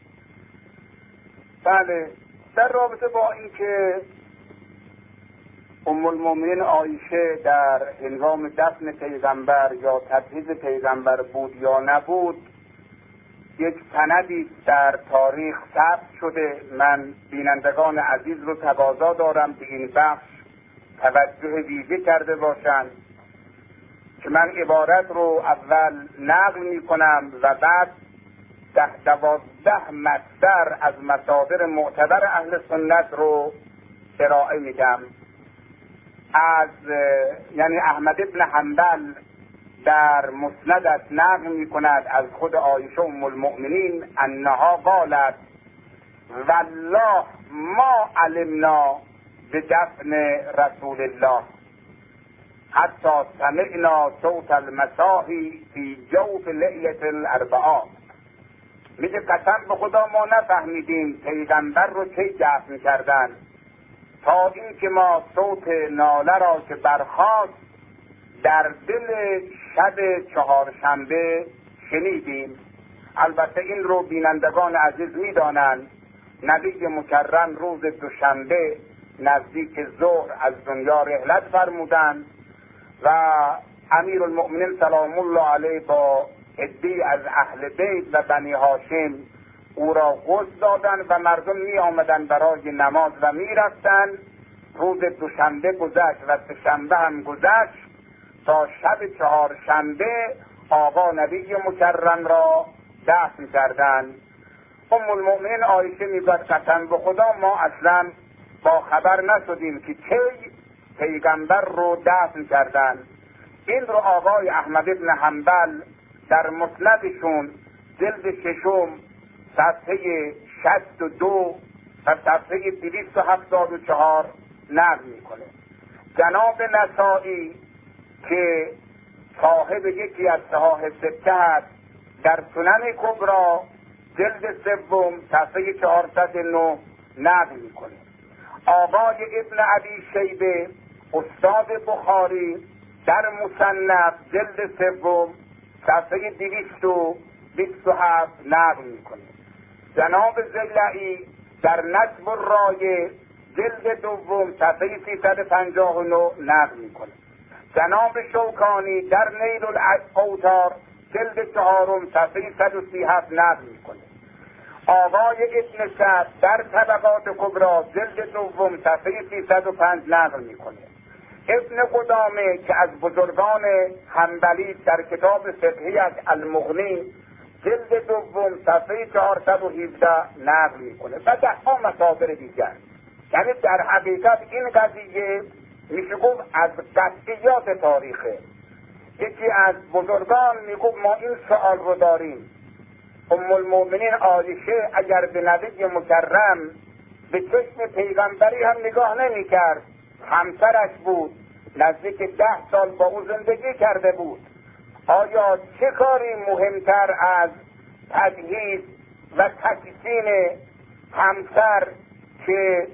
بله، در رابطه با اینکه ام المؤمنین عایشه در هنگام دفن پیغمبر یا تجهیز پیغمبر بود یا نبود، یک سندی در تاریخ ثبت شده. من بینندگان عزیز رو تقاضا دارم به این بخش توجه ویژه کرده باشند که من عبارت رو اول نقل می کنم و بعد ده دوازده مصدر از مصادر معتبر اهل سنت رو ارائه میدم. از یعنی احمد ابن حنبل در مسندش نقل می کند از خود عایشه ام المؤمنین انها قالت والله ما علمنا بدفن رسول الله حتی سمعنا صوت المساحی فی جوف لیلة الاربعاء. میگه قسم به خدا ما نفهمیدیم پیغمبر رو چه دفن کردن تا اینکه ما صوت ناله را که برخاست در دل شب چهارشنبه شنیدیم. البته این رو بینندگان عزیز میدانند نبی مکرم روز دوشنبه نزدیک ظهر از دنیا رحلت فرمودند و امیر المؤمنین سلام الله علیه با عده‌ای از اهل بیت و بنی هاشم او را غسل دادند و مردم می آمدن برای نماز و می رفتن. روز دوشنبه گذشت و سه‌شنبه هم گذشت تا شب چهارشنبه آقا نبی مکرم را دفن کردند. ام المؤمنین عایشه میگوید قسم به خدا ما اصلا با خبر نشدیم که کی پیغمبر رو دفن کردند. این رو آقای احمد ابن حنبل در مسندشون جلد ششم صفحه شصت و دو و صفحه دویست و هفتاد و چهار نقل میکنه. جناب نسائی که صاحب یکی از صحاح سته هست در سنن کبرا جلد سوم صفحه چهارصد و نه نقل میکنه. آقای ابن ابی شیبه استاد بخاری در مصنف جلد سوم صفحه دویست و بیست و هفت نقل میکنه. جناب ضلعی در نجم الرایه جلد دوم صفحه سیصد و پنجاه و نه نقل میکنه. جناب شوکانی در نیل الاوتار جلد چهارم صفحه صد و سی و هفت نقل میکنه. آقای ابن سعد در طبقات کبرا جلد دوم صفحه سیصد و پنج نقل میکنه. ابن قدامه که از بزرگان حنبلی در کتاب فقهیش المغنی جلد دوم صفحه چهارصد و هفده نقل میکنه و ده ها مصادر دیگر. یعنی در حقیقت این قضیه میشه گفت از قطعیات تاریخه. یکی از بزرگان میگفت ما این سوال رو داریم، ام المؤمنین عایشه اگر به نبی مکرم به چشم پیغمبری هم نگاه نمیکرد، همسرش بود، نزدیک ده سال با او زندگی کرده بود، آیا چه کاری مهمتر از تجهیز و تحسین همسر که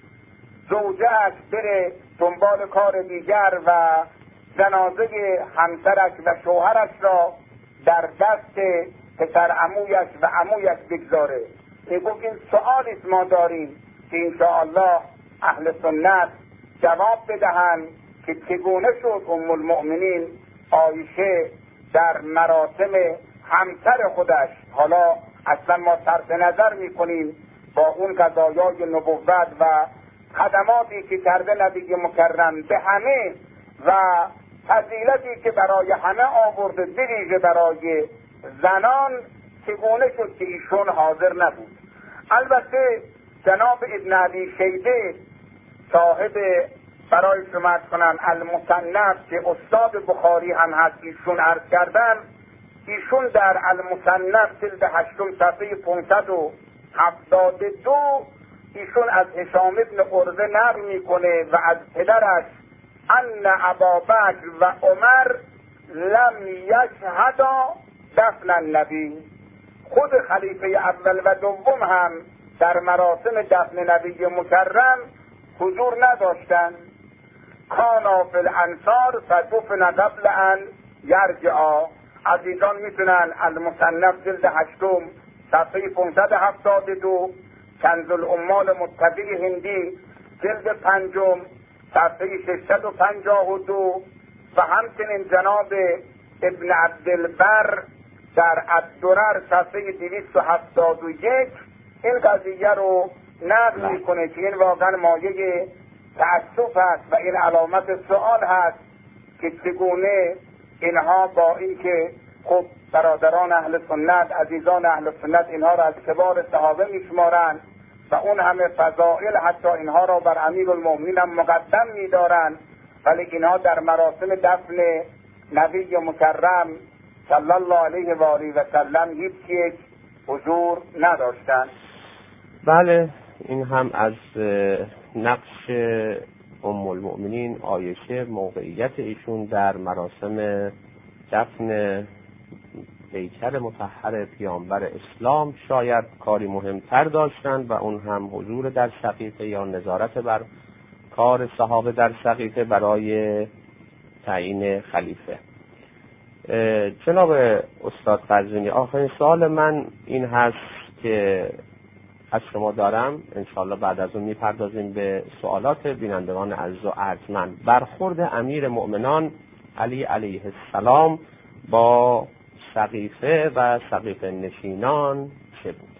زوجه‌اش بره دنبال کار دیگر و جنازه همسرش و شوهرش را در دست پسر عمویش و عمویش بگذاره؟ میگفت این سؤالی است ما داریم که انشاءالله اهل سنت جواب بدهند که چگونه شد ام المؤمنین عایشه در مراسم همسر خودش، حالا اصلا ما صرف نظر میکنیم با اون قضایای نبوت و خدماتی که کرده نبی مکرم به همه و فضیلتی که برای همه آورده بویژه برای زنان، چگونه شد که ایشون حاضر نبود؟ البته جناب ابن ابی شیبه صاحب برای شما کنم المصنف که استاد بخاری هم هست ایشون عرض کردن، ایشون در المصنف جلد هشتم صفحه پانصد و هفتاد و دو ایشون از هشام ابن قرظه نقل میکنه و از پدرش ان ابابکر و عمر لم یشهدا دفن النبی، خود خلیفه اول و دوم هم در مراسم دفن نبی مکرم حضور نداشتند. کانا فی الانصار فدفن قبل ان یرجعا. عزیزان میتونن المصنف جلد هشتم صفحه پانصد و هفتاد و دو، کنز الامال متقی هندی جلد پنجم صفحه ششصد و پنجاه و دو و همچنین جناب ابن عبدالبر در الدرر صفحه دویست و هفتاد و یک این قضیه رو نقل میکنه که این واقعا مایه تأسف است و این علامت سوال هست که چگونه اینها با اینکه خب برادران اهل سنت، عزیزان اهل سنت اینها را از کبار صحابه میشمارند و اون همه فضائل حتی اینها را بر امیر المؤمنین هم مقدم میدارند، ولی اینها در مراسم دفن نبی مکرم صلی الله علیه و آله و سلم هیچ یک حضور نداشتند. بله، این هم از نقش ام المؤمنین عایشه، موقعیت ایشون در مراسم دفن پیکر مطهر پیامبر اسلام شاید کاری مهمتر داشتند و اون هم حضور در سقیفه یا نظارت بر کار صحابه در سقیفه برای تعیین خلیفه. جناب استاد قزوینی، آخرین سوال من این هست که از شما دارم، انشاءالله بعد از اون میپردازیم به سوالات بینندگان عزیز و ارجمند. برخورد امیر مؤمنان علی علیه السلام با سقیفه و سقیفه نشینان چه بود؟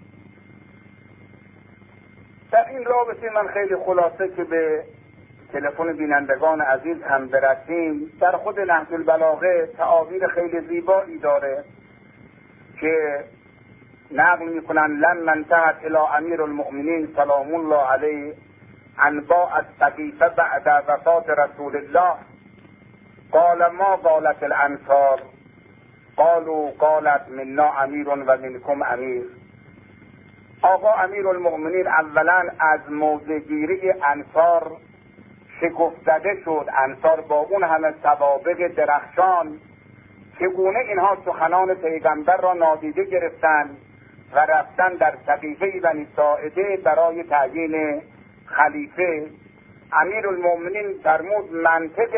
در این رابطه من خیلی خلاصه که به تلفن بینندگان عزیز هم برسیم، در خود نهج البلاغه تعابیر خیلی زیبایی داره که نقل میکنن لما انتهت الى امیر المؤمنین سلام الله علیه انباء السقیفه بعد وفات رسول الله قال ما قالت الانصار قالوا قالت منا امیر و منکم امیر. آقا امیرالمؤمنین اولا از موضع‌گیری انصار شگفت‌زده شد. انصار با اون همه سوابق درخشان چگونه اینها سخنان پیغمبر را نادیده گرفتند و رفتن در سقیفه بنی ساعده برای تعیین خلیفه. امیرالمؤمنین فرمود منطق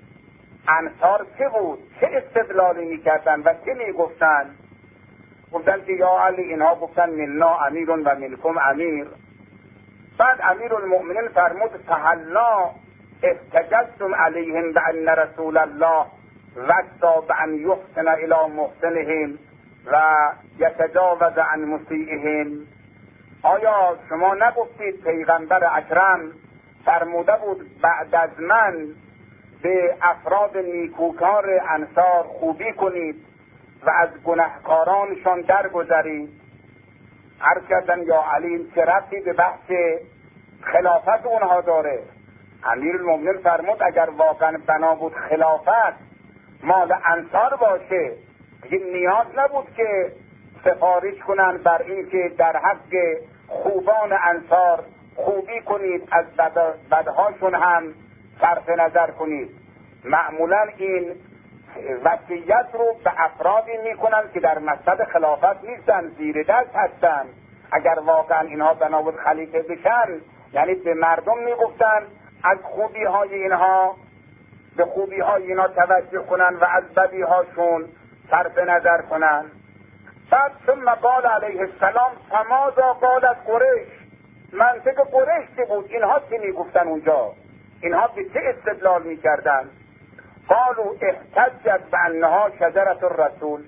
انصار چه بود؟ چه استدلالی میکردن و چه میگفتن؟ گفتن که یا علی، اینها گفتن منا امیرون و منکم امیر. بعد امیرالمؤمنین فرمود فهلا احتججتم علیهم بان رسول الله وصى بان یحسن الی محسنهم و یتجاوز عن مسیئهم. آیا شما نگفتید پیغمبر اکرم فرموده بود بعد از من به افراد نیکوکار انصار خوبی کنید و از گناهکارانشان درگذرید؟ عرض کردن یا علی چه ربطی به بحث خلافت اونها داره؟ امیرالمؤمنین فرمود اگر واقعا بنا بود خلافت مال انصار باشه دیگه نیاز نبود که سفارش کنن بر این که در حق خوبان انصار خوبی کنید، از بد... بدهاشون هم صرف نظر کنید. معمولا این وصیت رو به افرادی میکنن که در مقصد خلافت نیستن، زیر دست هستن. اگر واقعا اینها بنا بود خلیفه بشن یعنی به مردم میگفتن از خوبی های اینها به خوبی های اینها توجه کنن و از بدی هاشون صرف نظر کنن. بعد ثم قال علیه السلام فماذا قالت قریش، منطق قریش چه بود؟ اینها چه میگفتن اونجا؟ اینها به چه استدلال میکردن؟ قالوا احتجت بانها شجرة الرسول.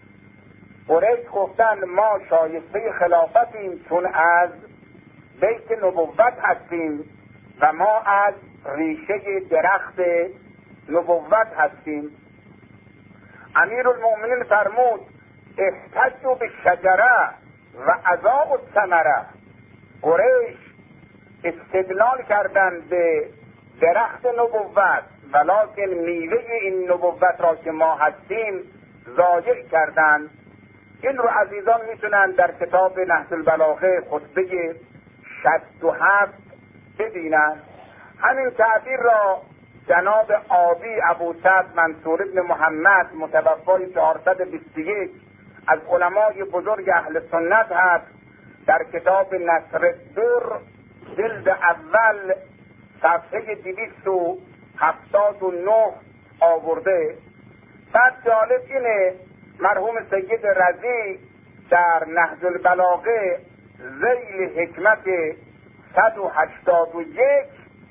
قریش گفتن ما شایسته خلافتیم چون از بیت نبوت هستیم و ما از ریشه درخت نبوت هستیم. امیرالمؤمنین فرمود احتجوا بالشجره و اضاعوا الثمره. قریش استدلال کردن به درخت نبوت ولکن میوه این نبوت را که ما هستیم ضایع کردن. این رو عزیزان میتونن در کتاب نهج البلاغه خطبه شصت و هفت ببینن. همین تعبیر را جناب عابی ابو سعد منصور ابن محمد متوفای چهارصد و بیست و یک از علمای بزرگ اهل سنت هست در کتاب نصر الدر جلد اول صفحه دویست و هفتاد و نه آورده. بعد جالب اینه مرحوم سید رضی در نهج البلاغه ذیل حکمت صد و هشتاد و یک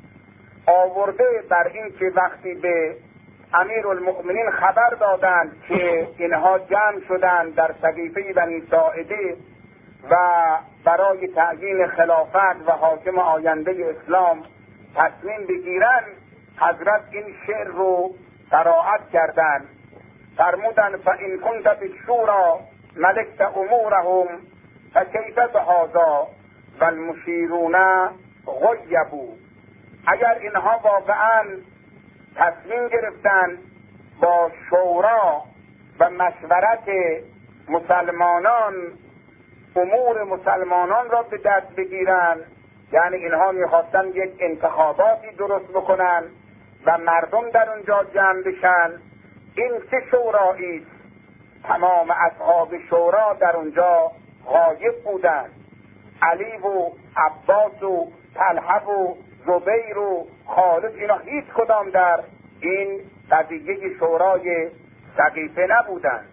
آورده بر این که وقتی به امیرالمؤمنین خبر دادند که اینها جمع شدند در سقیفه بنی ساعده و برای تعیین خلافت و حاکم آینده اسلام تصمیم بگیرن، حضرت این شعر رو قرائت کردند. فرمودند فإن كنت بالشورى ملكت امورهم فكيف بهذا والمشيرون غيبوا. اگر اینها واقعا تصمیم گرفتن با شورا و مشورت مسلمانان امور مسلمانان را به دست بگیرن، یعنی اینها میخواستن یک انتخاباتی درست بکنن و مردم در اونجا جمع بشن، این چه شورایی است؟ تمام اصحاب شورا در اونجا غایب بودند. علی و عباس و طلحه و زبیر و خالد اینا هیچ کدام در این قضیه شورای سقیفه نبودند.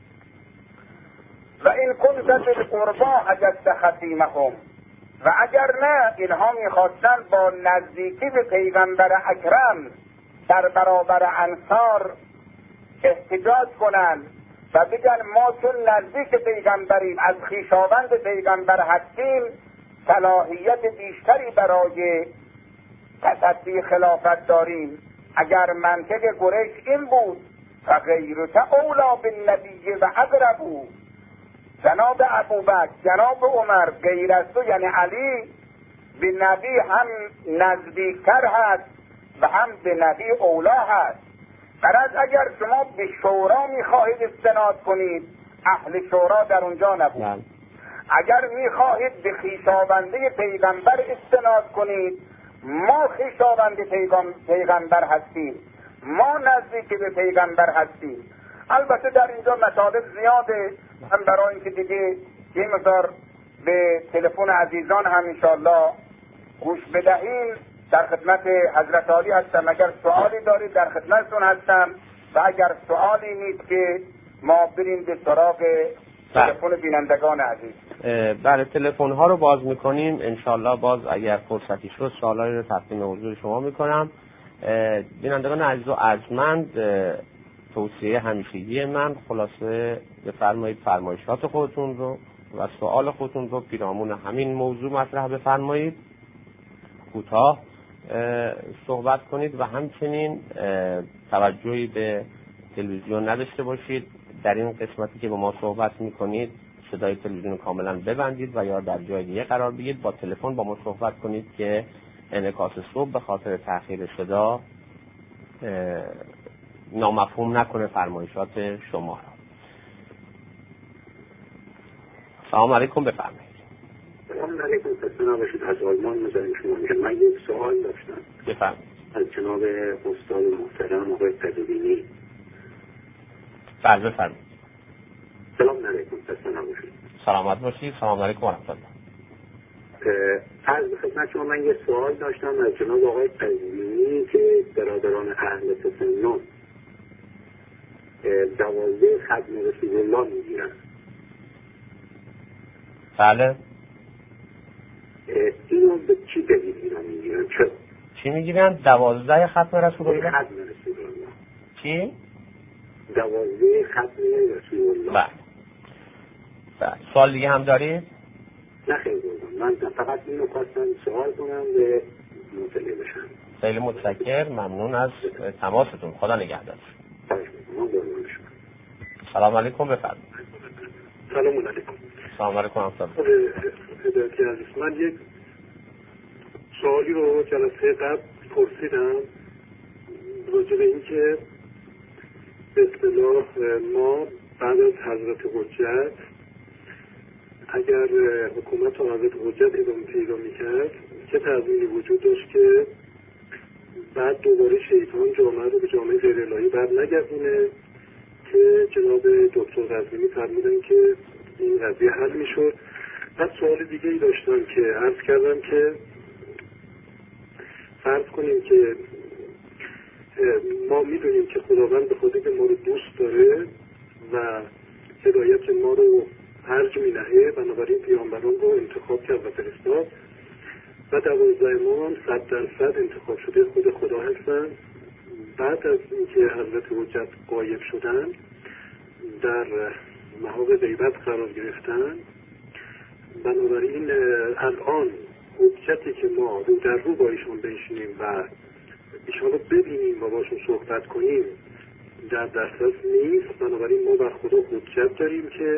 و این کنت بالقربا حجت خصیمهم، و اگر نه اینها میخواستن با نزدیکی به پیغمبر اکرم در برابر انصار احتجاج کنن و بگن ما چون نزدیک پیغمبریم از خویشاوند پیغمبر هستیم صلاحیت بیشتری برای تصدی خلافت داریم. اگر منطق قریش این بود فغیرک اولا بالنبی و اقربوا، جناب ابوبکر جناب عمر غیر از تو یعنی علی به نبی هم نزدیکتر هست و هم به نبی اولا هست. برای اگر شما به شورا میخواهید استناد کنید، اهل شورا در اونجا نبود. اگر میخواهید به خویشاوندی پیغمبر استناد کنید، ما خویشاوند پیغمبر هستیم، ما نزدیک به پیغمبر هستیم. البته در اینجا مطالب زیاده، هم برای اینکه دیگه یه مقدار به تلفن عزیزان هم انشاءالله گوش بدهیم، در خدمت حضرت عالی هستم. اگر سوالی دارید در خدمتتون هستم، و اگر سوالی نیست که ما بریم به سراغ تلفن بینندگان عزیز. بله، تلفن ها رو باز میکنیم انشاءالله. باز اگر فرصتی شد سوالایی رو تقدیم حضور شما میکنم. بینندگان عزیز و ارجمند، توصیه همیشگی من خلاصه بفرمایید فرمایشات خودتون رو و سوال خودتون رو پیرامون همین موضوع مطرح بفرمایید، کوتاه صحبت کنید و همچنین توجهی به تلویزیون نداشته باشید. در این قسمتی که با ما صحبت میکنید صدای تلویزیون کاملا ببندید و یا در جای دیگه قرار بگیرید. با تلفن با ما صحبت کنید که انعکاس صوت به خاطر تأخیر صدا نامفهوم نکنه فرمایشات شما را. سلام علیکم، بفرمایید. سلام علیکم، تسلیم باشید. از آلمان مزاحم شما میشم. من یک سوال داشتم. بفرمایید. از جناب استاد محترم آقای قدوینی. بله بفرمایید. سلام علیکم، تسلیم باشید. سلامت باشید. سلام علیکم و رحمت الله. عرض خدمت شما من یک سوال داشتم از جناب آقای قدوینی که برادران اهل تسنن دوازده ختم رسول الله میگیرن. بله. اینو به چی دلیل اینا میگیرن؟ چرا؟ چی میگیرن؟ دوازده ختم رسول الله؟ ختم رسول الله. چی؟ دوازده ختم رسول الله. بله. بله. سوال دیگه هم دارید؟ نه خیلی بودم. من فقط اینو خواستم سوال کنم و مطلع بشم. خیلی متشکرم، ممنون از تماستون. خدا نگهدار. سلام علیکم، بفرمایید. سلام علیکم. سلام علیکم. هدایتی عزیز، من یک سوالی رو جلسه قبل پرسیدم راجع به این که به اصطلاح ما بعد از حضرت حجت اگر حکومت و حضرت حجت ادامه پیدا میکرد چه تضمینی وجود داشت که بعد دوباره شیطان جامعه رو به جامعه غیر الهی بر نگردونه، که جناب دکتر قزوینی فرمودن که این قضیه حل میشد. بعد سوال دیگه ای داشتم که عرض کردم که فرض کنیم که ما میدونیم که خداوند به خاطر ما رو دوست داره و هدایت ما رو ارج می‌نهه، بنابراین پیامبران رو انتخاب کرد و فرستاد و دوازده امام صد درصد انتخاب شده خود خدا هستن. بعد از اینکه حضرت حجت غایب شدن در محاق غیبت قرار گرفتن، بنابراین الان حجتی که ما رو در رو با ایشان بنشینیم و ایشان رو ببینیم و باشون صحبت کنیم در دسترس نیست. بنابراین ما بر خدا حجت داریم که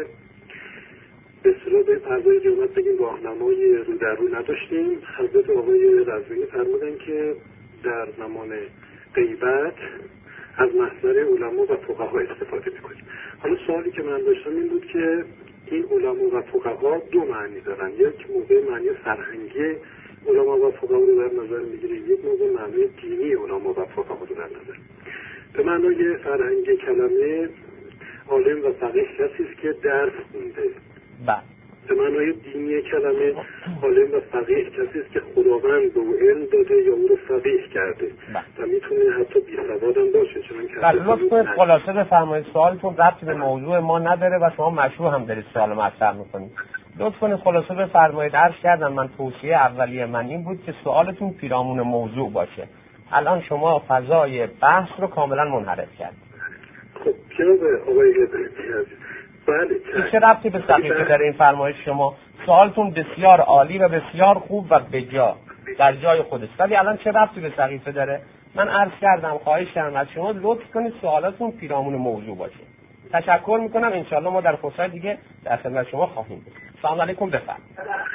به اصطلاح به پروای قیامت بگیم راهنمای رو در رو نداشتیم. حضرت آقای قزوینی فرمودن که در زمان غیبت از محضر علما و فقها استفاده میکنیم. حالا سوالی که من داشتم این بود که این علما و فقها دو معنی دارن. یک موقع معنی فرهنگی علما و فقها رو در نظر میگیره، یک موقع معنی دینی علما و فقها رو در نظر. به معنای فرهنگی کلمه عالم و فقیه کسی است که درس خونده. بله. به معنای دینی کلمه عالم و فقیه کسی است که خداوند به او علم داده یا او رو فقیه کرده و میتونه حتی بی‌سواد هم باشه. چون که بله، لطف کنید خلاصه بفرمایید. سوالتون ربطی به موضوع ما نداره و شما مشروع هم دارید سوال مطرح میکنید. لطف کنید خلاصه بفرمایید. عرض کردم من توصیه اولیه من این بود که سوالتون پیرامون موضوع باشه. الان شما فضای بحث رو کاملا منحرف کردید. خب جناب آقای عزیز، بله چه ربطی به صحیفه داره این فرمایش شما؟ سوالتون بسیار عالی و بسیار خوب و بجا در جای خودش، ولی الان چه ربطی به صحیفه داره؟ من عرض کردم خواهش کردم از شما لطف کنید سوالاتون پیرامون موضوع باشه. تشکر میکنم. انشالله ما در فرصت دیگه در خدمت شما خواهیم بود. سلام علیکم، بفرمایید.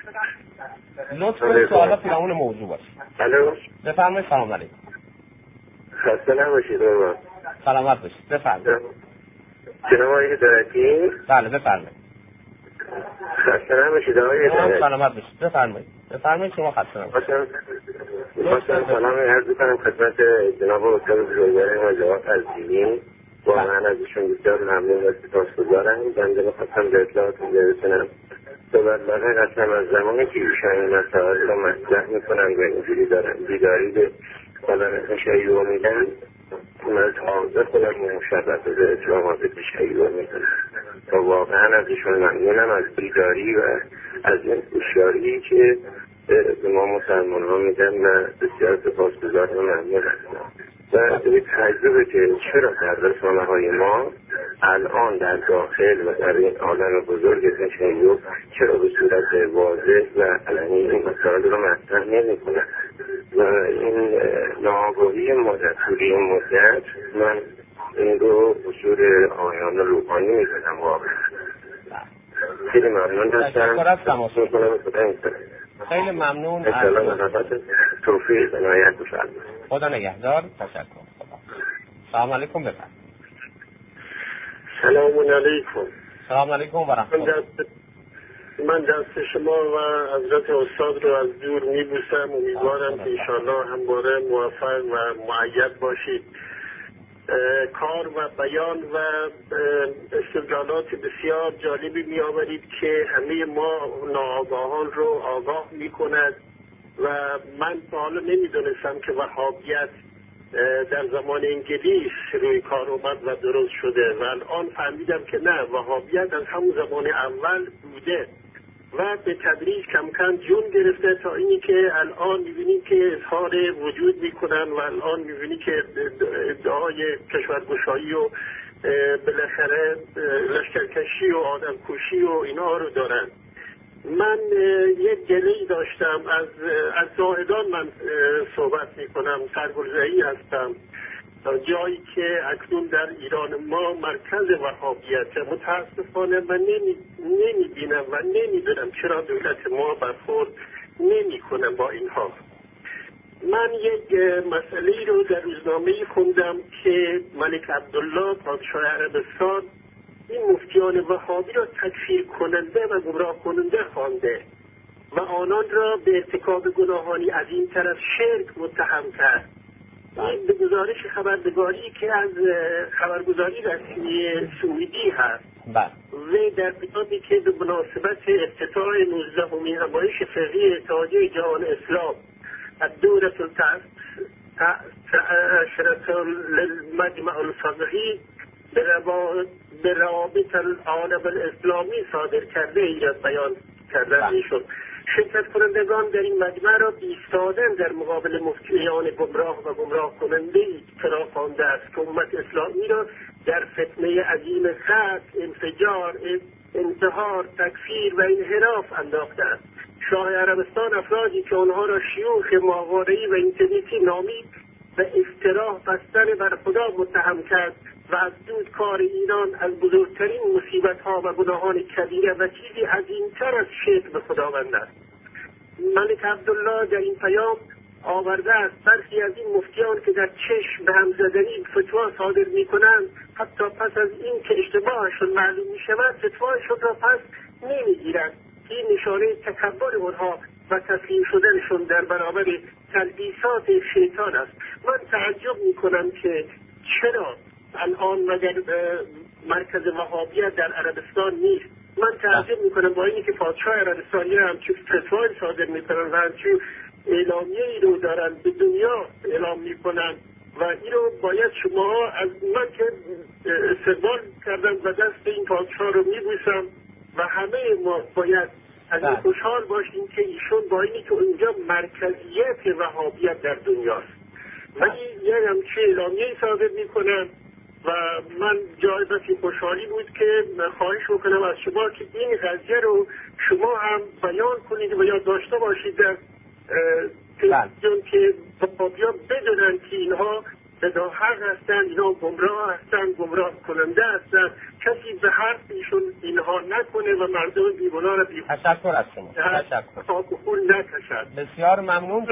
لطف کنید سوالات پیرامون موضوع باشه. الو، بفرمایید. سلام علیکم. خسته نباشید بابا. سلامت باشید. بفرمایید. جناب آقای هدایتی. بله بفرمایید. خسته نباشید آقای شما سلامت باشید. بفرمایید بفرمایید شما خسته نباشید. می‌خواستم سلام عرض کنم خدمت جناب استاد بزرگوار مجاهد عزیزی. واقعا ازشون بسیار ممنون و سپاسگزارم. بنده می‌خواستم به اطلاعاتون برسونم صحبت برای قسم از زمانی که ایشان این مسائل رو مطرح میکنن و اینجوری دارن بیداری به قانون تشیع میدن، من تازه خودم مشرف به اطلاعات تشیع میکنم و واقعا ازشون ممنونم از بیداری و از این هوشیاری که به ما مسلمان ها میدن و بسیار سپاسگزار و ممنون هستم. و به تجربه که چرا در رسانه های ما الان در داخل و در این عالم بزرگ تشیع چرا به صورت واضح و علنی این مسائل رو مطرح نمی کنن و این ناآگاهی ما در طول این مدت من این رو حضور آیان روحانی می کنم. واقعا خیلی ممنون هستم. خیلی ممنون. توفیق عنایت بفرمایید. خدا نگهدار. تشکر. خدا. سلام علیکم. بفرمایید. سلام علیکم. سلام علیکم و رحمت الله. من دست شما و حضرت استاد رو از دور میبوسم. امیدوارم که انشاءالله همواره موفق و مؤید باشید. کار و بیان و استدلالات بسیار جالبی می آورید که همه ما ناآگاهان رو آگاه می کند و من تا حالا نمی دونستم که وهابیت در زمان انگلیس روی کار اومد و درست شده و الان فهمیدم که نه، وهابیت از همون زمان اول بوده و به تدریج کم کم جون گرفته تا اینی که الان می‌بینیم که اظهار وجود میکنن و الان می‌بینی که ادعای کشورگشایی و بالاخره لشکرکشی و آدمکشی و اینا رو دارن. من یک گله‌ای داشتم از از زاهدان من صحبت میکنم، سرگرزه‌ای هستم، جایی که اکنون در ایران ما مرکز وهابیت. متاسفانه من نمی نمیبینم و نمیدونم چرا دولت ما برخورد نمیکنه با اینها. من یک مسئله رو در روزنامه خوندم که ملک عبدالله پادشاه عربستان این مفتیان وهابی را تکفیر کننده و گمراه کننده خوانده و آنان را به ارتکاب گناهانی عظیم‌تر از شرک متهم کرد. این به گزارش خبرنگاری که از خبرگزاری رسمی سعودی هست و در بیانی که به مناسبت افتتاح نوزدهمین همایش فقهی اتحادیه جهان اسلام الدورة العاشرة للمجمع الفقهی به روابط العالم الاسلامی صادر کرده ایراد بیان کرده میشد. شرکت کنندگان در این مجمع را ایستادن در مقابل مفتیان گمراه و گمراه کننده فرا خوانده است که امت اسلامی را در فتنه عظیم قتل، انفجار، انتحار، تکفیر و انحراف انداخته است. شاه عربستان افرادی که آنها را شیوخ ماهواره‌ای و اینترنتی نامید و افترا بستن بر خدا متهم کرد و از دود کار ایران از بزرگترین مصیبت‌ها و گناهان کبیره و چیزی عظیم‌تر از شرک به خداوند است. ملک عبدالله در این پیام آورده است برخی از این مفتیان که در چشم به هم زدنی فتوا صادر می‌کنند، حتی پس از این که اشتباهشون معلوم می‌شود فتوایشون را پس نمی‌گیرند. این نشانه تکبر آنها و تسلیم شدنشون در برابر تلبیسات شیطان است. من تعجب می‌کنم که چرا الان مگر مرکز وهابیت در عربستان نیست. من تعجب میکنم با اینی که پادشاه عربستانی همچون فتوای صادر میکنن و همچون اعلامیه ای رو دارن به دنیا اعلام میکنن و این رو باید شما از من که استقبال کردم و دست این پادشاه رو میبوسم و همه ما باید از این خوشحال باشیم که ایشون با اینی که اونجا مرکزیت وهابیت در دنیاست ولی یه همچون اعلامیه صادر میکنن و من جای بسی خوشحالی بود که خواهش بکنم از شما که این قضیه رو شما هم بیان کنید و یاد داشته باشید در تلویزیون که وهابیان بدونن که اینها بداحق هستن، اینها گمراه هستن، گمراه کننده هستن. کسی به حرف ایشون اینها نکنه و مردم بیگناه را بیگناه تشکر از شما. تشکر. خاک و خون نکشد. بسیار ممنون.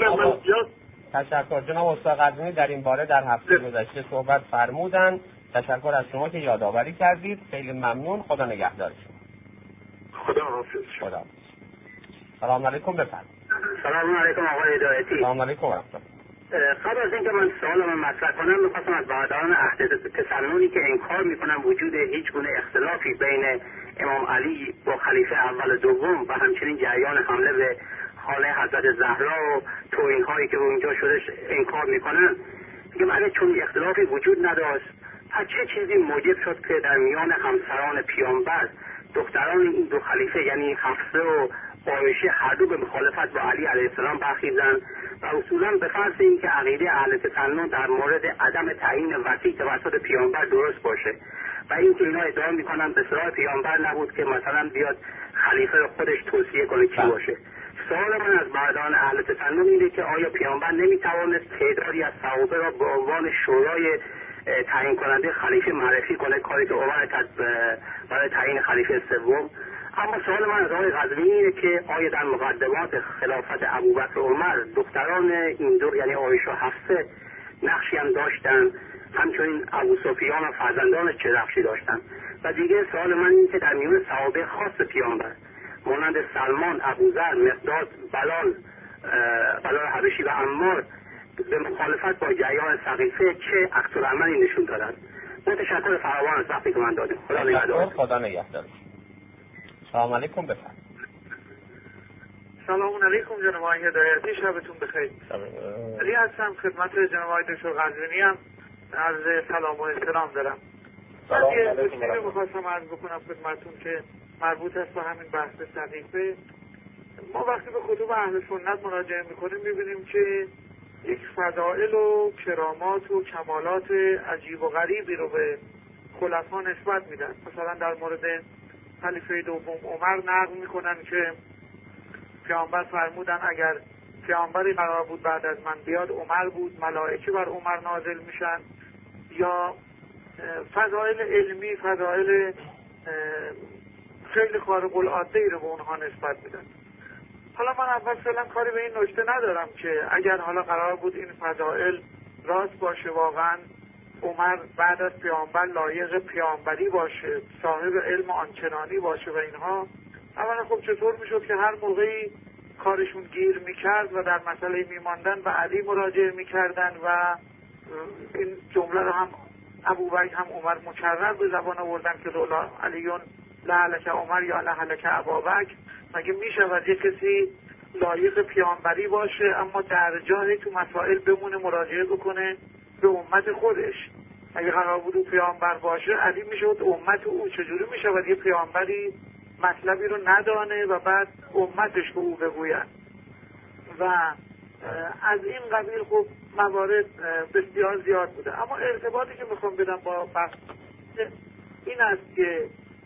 تشکر. جناب استاد قزوینی در این باره در هفته گذشته صحبت فرمودند. تشکر از شما که یادآوری کردید. خیلی ممنون. خدا نگهدار شما. خدا حافظ. خدا. سلام علیکم. بفرمایید. سلام علیکم آقای هدایتی. سلام علیکم ورحمت. قبل از اینکه من سوالم مطرح کنم می‌خواستم از برادران اهل تسننی که انکار میکنن وجود هیچ گونه اختلافی بین امام علی با خلیفه اول و دوم و همچنین جریان حمله به خانه حضرت زهرا و توهین‌هایی که اونجا شدش انکار میکنن، میگم اگه چون اختلافی وجود نداشت پس چه چیزی موجب شد که در میان همسران پیامبر دختران این دو خلیفه یعنی حفصه و عایشه هر دو به مخالفت با علی علیه السلام برخیزند و اصولا به فرض اینکه عقیده اهل تسنن در مورد عدم تعیین وصی توسط پیامبر درست باشه و اینکه اینا ادعا میکنن به صلاح پیامبر نبود که مثلا بیاد خلیفه رو خودش توصیه کنه چی باشه. سوال من از برادران اهل تسنن اینه که آیا پیامبر نمیتوانست تعدادی از صحابه را به عنوان شورای تعیین کننده خلیفه معرفی کنه، کاری که عمر کرد برای تعیین خلیفه سوم؟ اما سوال من از آقای قزوینی اینه که آیا در مقدمات خلافت ابوبکر و عمر دختران این دو یعنی عایشه و حفصه نقشی هم داشتن، همچنین ابو سفیان و فرزندانش چه نقشی داشتن؟ و دیگه سوال من اینه که در میون صحابه خاص پیامبر مانند سلمان، ابوذر، مقداد، بلال بلال حبشی و عمار به مخالفت با جریان سقیفه چه عکس‌العملی نشون دادن؟ من تشکر فراوان از وقتی که من دادم. خدا نگهدار. خدا نگهدار. سلام علیکم. بفرمایید. سلام علیکم جناب آقای هدایتی، شبتون بخیر. علی هستم خدمت جناب آقای دکتر قزوینی هم عرض سلام و احترام دارم. من یه نکته رو می‌خواستم عرض بکنم خدمتتون که مربوط است به همین بحث سقیفه. ما وقتی به کتب اهل سنت مراجعه می‌کنیم می‌بینیم که یک فضائل و کرامات و کمالات عجیب و غریبی رو به خلفا نسبت میدن. مثلا در مورد خلیفه دوم عمر نقل میکنن که پیامبر فرمودن اگر پیامبری قرار بود بعد از من بیاد عمر بود، ملائکه بر عمر نازل میشن. یا فضائل علمی، فضائل خیلی خارق العاده ای رو به اونها نسبت میدن. حالا من اول فعلا کاری به این نکته ندارم که اگر حالا قرار بود این فضائل راست باشه، واقعا عمر بعد از پیامبر لایق پیامبری باشه، صاحب علم آنچنانی باشه و اینها، اولا خب چطور میشد که هر موقعی کارشون گیر میکرد و در مسئله میماندن به علی مراجعه میکردن و این جمله رو هم ابوبکر هم عمر مکرر به زبان آوردن که لولا علیون لعلک عمر یا لعلک ابابکر. مگه میشه از یک کسی لایق پیامبری باشه اما در جایی تو مسائل بمونه مراجعه بکنه به امت خودش؟ اگه قرار بود او پیامبر باشه علی میشد امت او. چجوری میشه و یه پیامبری مطلبی رو ندانه و بعد امتش به او بگوین؟ و از این قبیل خب موارد بسیار زیاد بوده. اما ارتباطی که میخوام بدم با بحث این است که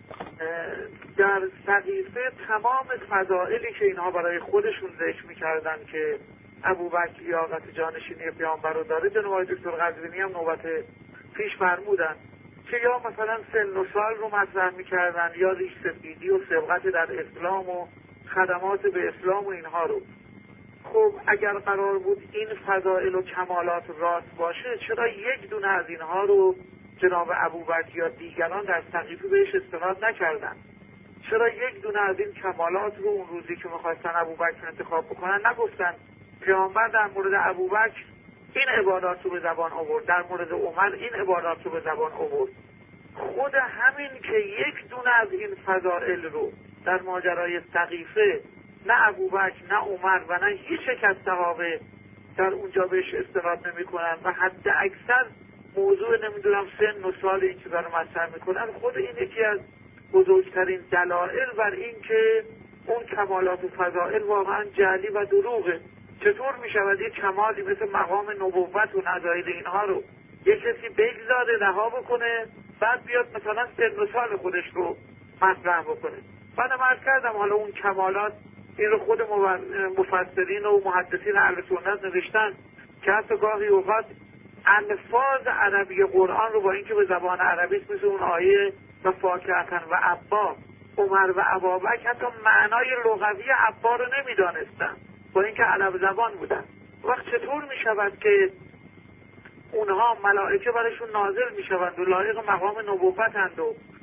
در سقیفه تمام فضائلی که اینها برای خودشون ذکر میکردن که ابوبکر لیاقت جانشینی پیامبر رو داره، جناب آقای دکتر قزوینی هم نوبت پیش فرمودن که یا مثلا سن و سال رو مطرح میکردن یا ریش سفیدی و سبقت در اسلام و خدمات به اسلام و اینها رو. خب اگر قرار بود این فضائل و کمالات راست باشه، چرا یک دونه از اینها رو جناب ابوبکر یا دیگران در سقیفه بهش استناد نکردن؟ چرا یک دونه از این کمالات رو اون روزی که میخواستن ابوبکر انتخاب بکنن نگفتن؟ پیامبر در مورد ابوبکر این عبارات رو به زبان آورد، در مورد عمر این عبارات رو به زبان آورد. خود همین که یک دونه از این فضائل رو در ماجرای سقیفه نه ابوبکر نه عمر و نه هیچ یک از صحابه در اونجا بهش استناد نمیکنن و حتی اکثر موضوع نمیدونم سن و سال این چیزا رو مطرح میکنن، خود این یکی از بزرگترین دلایل بر این که اون کمالات و فضائل واقعا جعلی و دروغه. چطور میشود یک کمالی مثل مقام نبوت و نظایر اینها رو یک کسی بگذاره رها بکنه بعد بیاد مثلا سن و سال خودش رو مطرح بکنه؟ من عرض کردم حالا اون کمالات این رو خود مفسرین و محدثین اهل سنت نوشتن که حتی گاهی اوقات الفاظ عربی قرآن رو با اینکه به زبان عربی است، مثل اون آیه و فاکهةً و عبا، عمر و ابابکر حتی معنای لغوی عبا رو نمیدانستن با اینکه عرب زبان بودن. وقت چطور می شود که اونها ملائکه برشون نازل می شوند و لایق مقام نبوتند و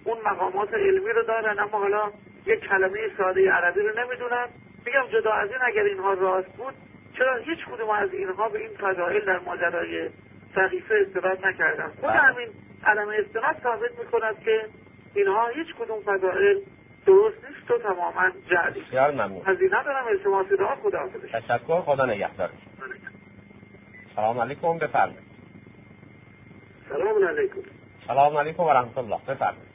اون مقامات علمی رو دارن، اما حالا یک کلمه ساده عربی رو نمیدونن. میگم جدا از این اگر اینها راست بود چرا هیچ کدوم از اینها به این فضائل در ماجرای سقیفه استناد نکردن؟ خود همین علم استناد ثابت میکند که اینها هیچ کدوم فضائل درست نیست و تماما جعلی. بسیار ممنون. هزینه دارم التماس دعا خدا حافظ. تشکر، خدا نگهدار. سلام علیکم، بفرمایید. سلام علیکم. سلام علیکم و رحمت الله، بفرمایید.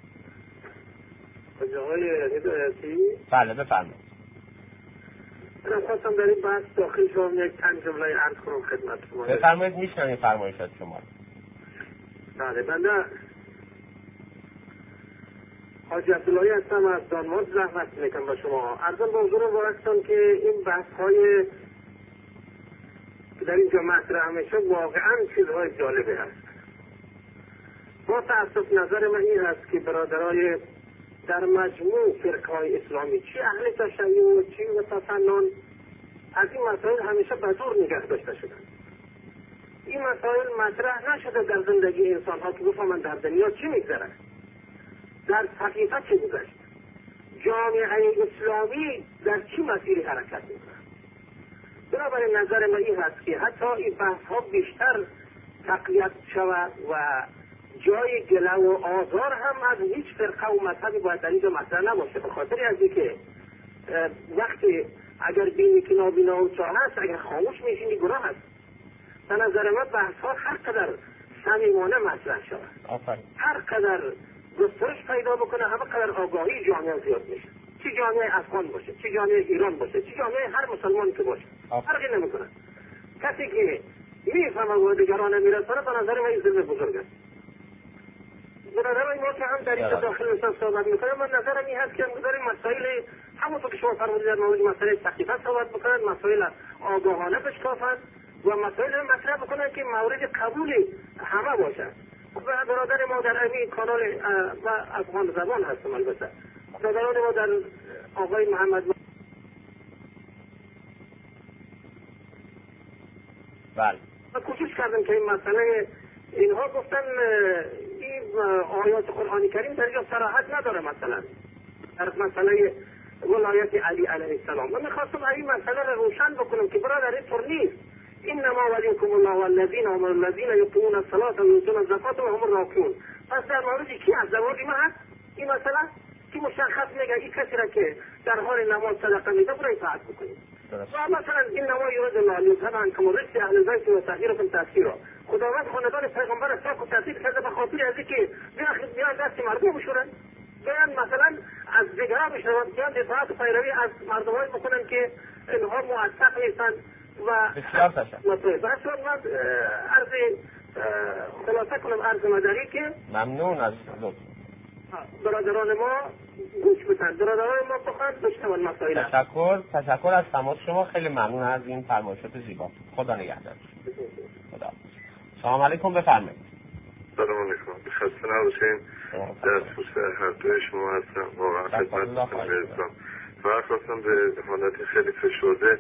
آقای هدایتی؟ بله بفرمایید. من خواستم در این بحث داخل شما یک چند جمله عرض کنم خدمت شما. بفرمایید، میشنویم فرمایشات شما. بله، بنده حاجی عبداللهی هستم از دانمارک، زحمت میکنم با شما. عرضم به حضور مبارکتان که این بحث های که در اینجا مطرح میشه واقعا چیزهای جالبه هست. با تأسف نظر من این هست که برادرای در مجموع فرقه های اسلامی، چی اهل تشیع و چی و تسنن، از این مسائل همیشه به زور نگه داشته شدن. این مسائل مطرح نشده در زندگی انسان ها که بفهمن در دنیا چی میگذره، در حقیقت چی گذشت، جامعه اسلامی در چی مسیری حرکت میکنه. بنابراین نظر من این هست که حتی این بحث ها بیشتر تقویت شود و جای گله و آزار هم از هیچ فرقه و مذهبی باید در اینجا مطرح نباشه، به خاطر از اینکه وقتی اگر بینی که نابینا و چاه هست، اگر خاموش میشینی گناه هست. به نظر من بحث ها هر قدر صمیمانه مطرح شود، هر قدر گسترش پیدا بکنه، همه قدر آگاهی جامعه زیاد میشه. چی جامعه افغان باشه، چی جامعه ایران باشه، چی جامعه هر مسلمان که باشه، فرقی نمیکنه. کسی که میفهمه و دیگران میرسانه، به نظر من این ظلم بزرگ است. به نظر من ما که هم در اینجا داخل انسان صحبت میکنه، من نظرم این هست که هم داریم مسائل همونطور که شما فرمودید در مورد مسائل سقیفه صحبت بکنن، مسائل آگاهانه بشکافن و مسائل هم مطرح بکنن که مورد قبول همه باشن. و برادر ما در همین کانال و افغان زبان هستم، البته برادران ما در آقای محمد بله و کوشش کردم که این مسئله اینها گفتن این آیات قرآنی کریم در اینجا صراحت نداره، مثلا در مسئله ولایت علی علیه السلام. من میخواستم این مسئله رو روشن بکنم که برادر اینطور نیست. انما وليكم الله والذين هم الذين يقيمون الصلاة ويؤتون الزكاة وهم الراكعون. پس در مورد کی از زواج ما هست این مسئله که مشخص میگه این کسی را که در حال نماز صدقه میده برای اطاعت بکنید. و مثلا انما يريد الله ليذهب عنكم الرجس اهل البيت ويطهركم تطهيرا. خداوند خاندان پیغمبر پاک و تطهیر کرده به خاطر از اینکه بیان دست مردم بشورن، بیان مثلا از دیگران بشورن، بیان اطاعت و پیروی از مردمایی بکنن که اینها موثق نیستن. و بسیار تشکر. بحث من عرض خلاصه کنم عرض مداری که ممنون از لطف برادران ما گوش بدن، برادران ما بخواهند بشنون مسائل. تشکر تشکر از تماس شما، خیلی ممنون از این فرمایشات زیبا. خدا نگهدار. خدا. سلام علیکم، بفرمایید. سلام علیکم، خسته نباشین. در خصوص هر دوی شما هستم، واقعا خدمت هستم و خواستم به حالت خیلی فشرده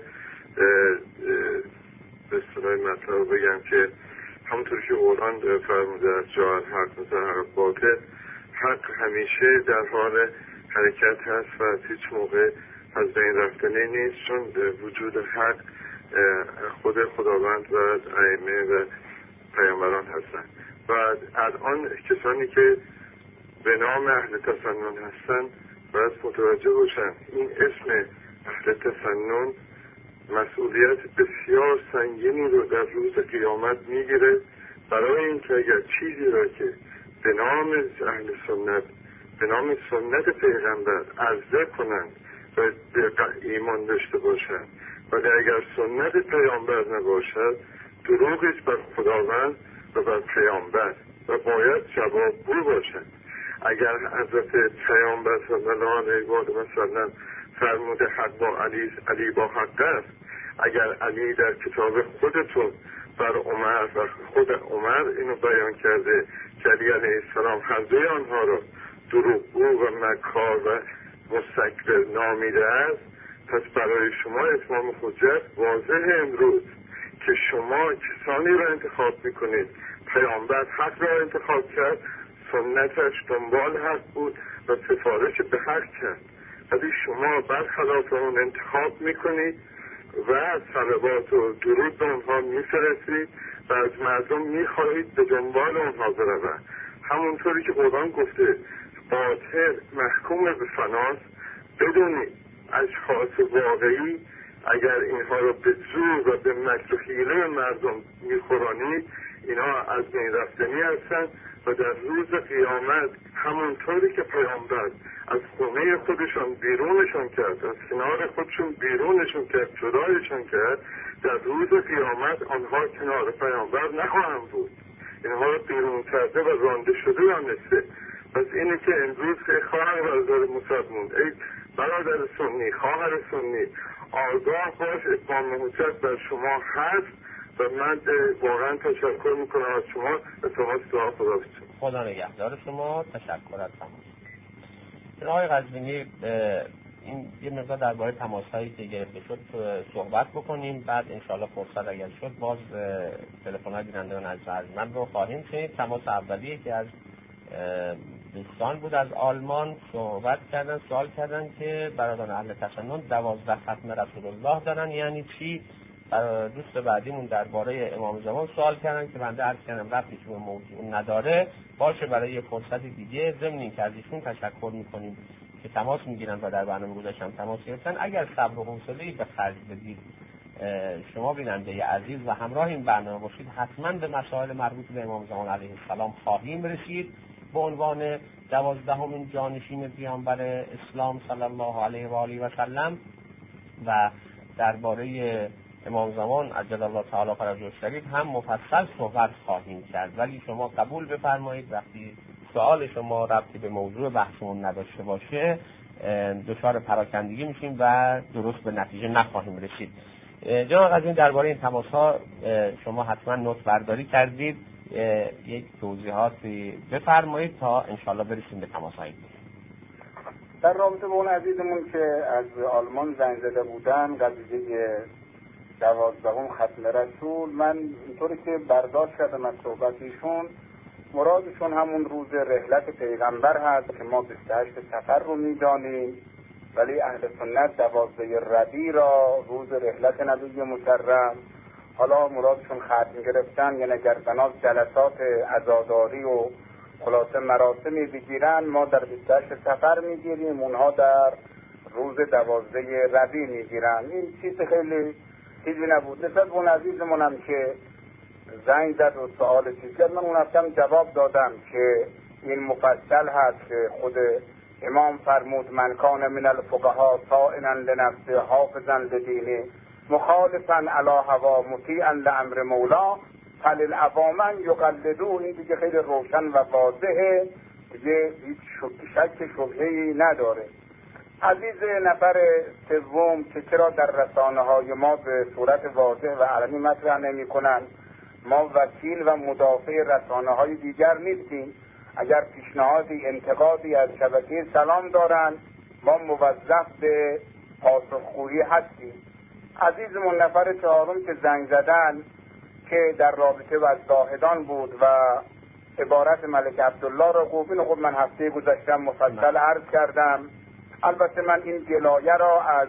به اصطلاح مطلب بگم که همونطور که قرآن فرموده از جا حق مثل حق باطل، حق همیشه در حال حرکت هست و از هیچ موقع از بین رفتنی نیست، چون وجود حق خود خداوند و ائمه و پیامبران هستند و الان کسانی که به نام اهل تسنن هستند باید متوجه باشن این اسم اهل تسنن مسئولیت بسیار سنگینی رو در روز قیامت میگیره، برای اینکه اگر چیزی را که به نام اهل سنت به نام سنت پیغمبر عرضه کنند و به ایمان داشته باشند، ولی اگر سنت پیامبر نباشد دروغی بر خداوند و بر پیامبر و باید جوابگو باشند. اگر حضرت پیامبر صلی الله علیه و سلم فرموده حق با علی علی با حق است، اگر علی در کتاب خودتون بر عمر و خود عمر اینو بیان کرده که علی علیه السلام هر دوی آنها را دروغگو و مکار و مستکبر نامیده است، پس برای شما اتمام حجت واضح امروز که شما کسانی را انتخاب میکنید. پیامبر حق را انتخاب کرد، سنتش دنبال حق بود و سفارش به حق کرد. ولی شما برخلاف اون انتخاب میکنید و صلوات و درود به اونها میفرستید و از مردم میخواهید به دنبال اونها بروند. همونطوری که قرآن گفته باطل محکوم به فناست، بدونید اشخاص واقعی اگر اینها رو به زور و به مکر و حیله مردم میخورانید، اینا از بین رفتنی هستند و در روز قیامت همونطوری که پیامبر از خونه خودشون بیرونشون کرد، از کنار خودشون بیرونشون کرد، جدایشون کرد، در روز قیامت آنها کنار پیامبر نخواهند بود. اینها رو بیرون کرده و رانده شده دانسته. پس اینه که امروز که خواهر برادر مسلمون، ای برادر سنی، خواهر سنی، آگاه باش، اتمام حجت بر شما هست و من واقعا تشکر میکنم از شما. اتماس دعا خدا بچون. خدا نگهدار شما. تشکر از تماس. آقای قزوینی، این یه مقدار درباره تماس‌هایی که گرفته شد صحبت بکنیم، بعد انشالله فرصت اگر شد باز تلفن‌های بینندگان از من رو خواهیم شنید. تماس اولیه که از دوستان بود از آلمان، صحبت کردن، سوال کردن که برادران اهل تسنن دوازده ختم رسول الله دارن یعنی چی؟ دوست بعدیمون درباره امام زمان سوال کردن که بنده عرض کردم ربطی به موضوع نداره، باشه برای فرصت دیگه. ضمن این که از ایشون تشکر میکنیم که تماس میگیرن و در برنامه گذاشتن تماس گرفتن. اگر صبر و حوصله‌ای به خرج بدید شما بیننده عزیز و همراه این برنامه باشید، حتما به مسائل مربوط به امام زمان علیه السلام خواهیم رسید. به عنوان دوازدهمین جانشین پیامبر اسلام صلی الله علیه و آله و سلم و درباره امام زمان عجل الله تعالی فرجه الشریف هم مفصل صحبت خواهیم کرد. ولی شما قبول بفرمایید وقتی سوال شما ربطی به موضوع بحثمون نداشته باشه دچار پراکندگی میشیم و درست به نتیجه نخواهیم رسید. جناب قزوینی، درباره این تماس‌ها شما حتما نوت برداری کردید، یک توضیحاتی بفرمایید تا انشالله برسیم به تماس‌های دیگه. در رابطه با اون عزیزمون که از آلمان زنگ زده بودن قضیه دوازدهم ختم رسول، من اینطوری که برداشت کردم از صحبتیشون مرادشون همون روز رحلت پیغمبر هست که ما بیست و هشت صفر رو میدانیم، ولی اهل سنت دوازده ربیع را روز رحلت نبی مکرم. حالا مرادشون ختم گرفتن یعنی اگر بناس جلسات عزاداری و خلاصه مراسمی بگیرن ما در بیست و هشت صفر میگیریم، اونها در روز دوازده ربیع میگیرن. این چیز خیلی چیزی نبود. نسبت به اون عزیزمونم که زنگ زد و سوال چیز کرد، من اون هفتم جواب دادم که این مفصل هست که خود امام فرمود من کان من الفقهاء صائنا لنفسه حافظا لدینه مخالفا علی هوا مطیعا لامر مولا فللعوام یقلدوه. این دیگه خیلی روشن و واضحه، دیگه هیچ شک شبهه‌ای نداره. عزیز نفر سوم که چرا در رسانه های ما به صورت واضح و علنی مطرح نمی کنن، ما وکیل و مدافع رسانه های دیگر نیستیم. اگر پیشنهادی انتقادی از شبکه سلام دارن ما موظف به پاسخگویی هستیم. عزیزمون نفر چهارم که زنگ زدن که در رابطه با زاهدان بود و عبارت ملک عبدالله را گفت، اینو خب من هفته گذشتم مفصل عرض کردم. البته من این گلایه را از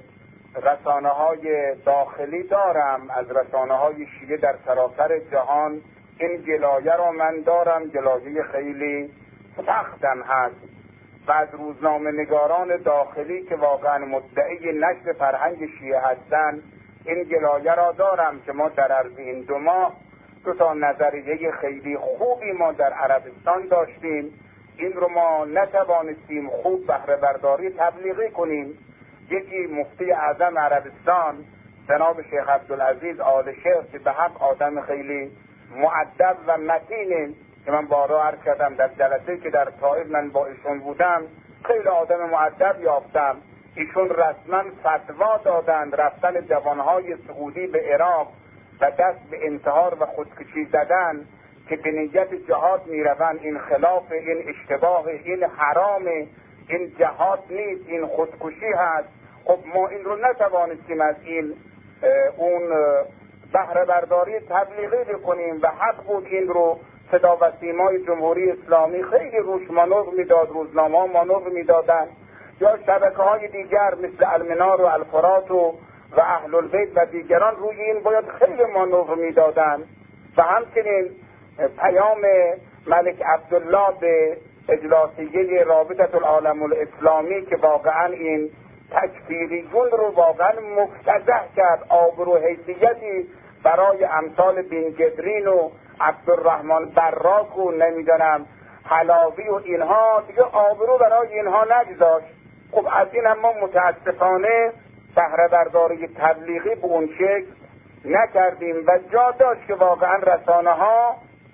رسانه های داخلی دارم، از رسانه های شیعه در سراسر جهان این گلایه را من دارم، گلایه خیلی سختم هست. و از روزنامه نگاران داخلی که واقعا مدعی نشر فرهنگ شیعه هستند این گلایه را دارم که ما در عرض این دو ماه دو تا نظریه خیلی خوبی ما در عربستان داشتیم، این رو ما نتوانستیم خوب بهره برداری تبلیغی کنیم. یکی مفتی اعظم عربستان جناب شیخ عبدالعزیز آل شیخ که به حق آدم خیلی مؤدب و متینه که من بارها عرض کردم در جلسه که در طائف من با ایشون بودم خیلی آدم مؤدب یافتم. ایشون رسما فتوا دادند رفتن جوانهای سعودی به عراق و دست به انتحار و خودکشی زدن که به نیت جهاد میروند، این خلاف، این اشتباه، این حرام، این جهاد نیست، این خودکشی هست. خب ما این رو نتوانستیم از این اون بهره برداری تبلیغی بکنیم و حق بود این رو صدا و سیمای جمهوری اسلامی خیلی روش مانور میداد، روزنامه ها مانور میدادن، یا شبکه های دیگر مثل المنار و الفرات و و اهل البیت و دیگران روی این باید خیلی مانور میدادن. و همچنین پیام ملک عبدالله به اجلاسیه رابطه العالم الاسلامی که واقعا این تکفیریون رو واقعا مفتضح کرد، آبرو حیثیتی برای امثال بین گدرین و عبدالرحمن براک و نمیدانم حلاوی و اینها دیگه آبرو برای اینها نگذاشت. خب از این هم ما متاسفانه بهره برداری تبلیغی به اون شکل نکردیم و جا داشت که واقعا رسانه ها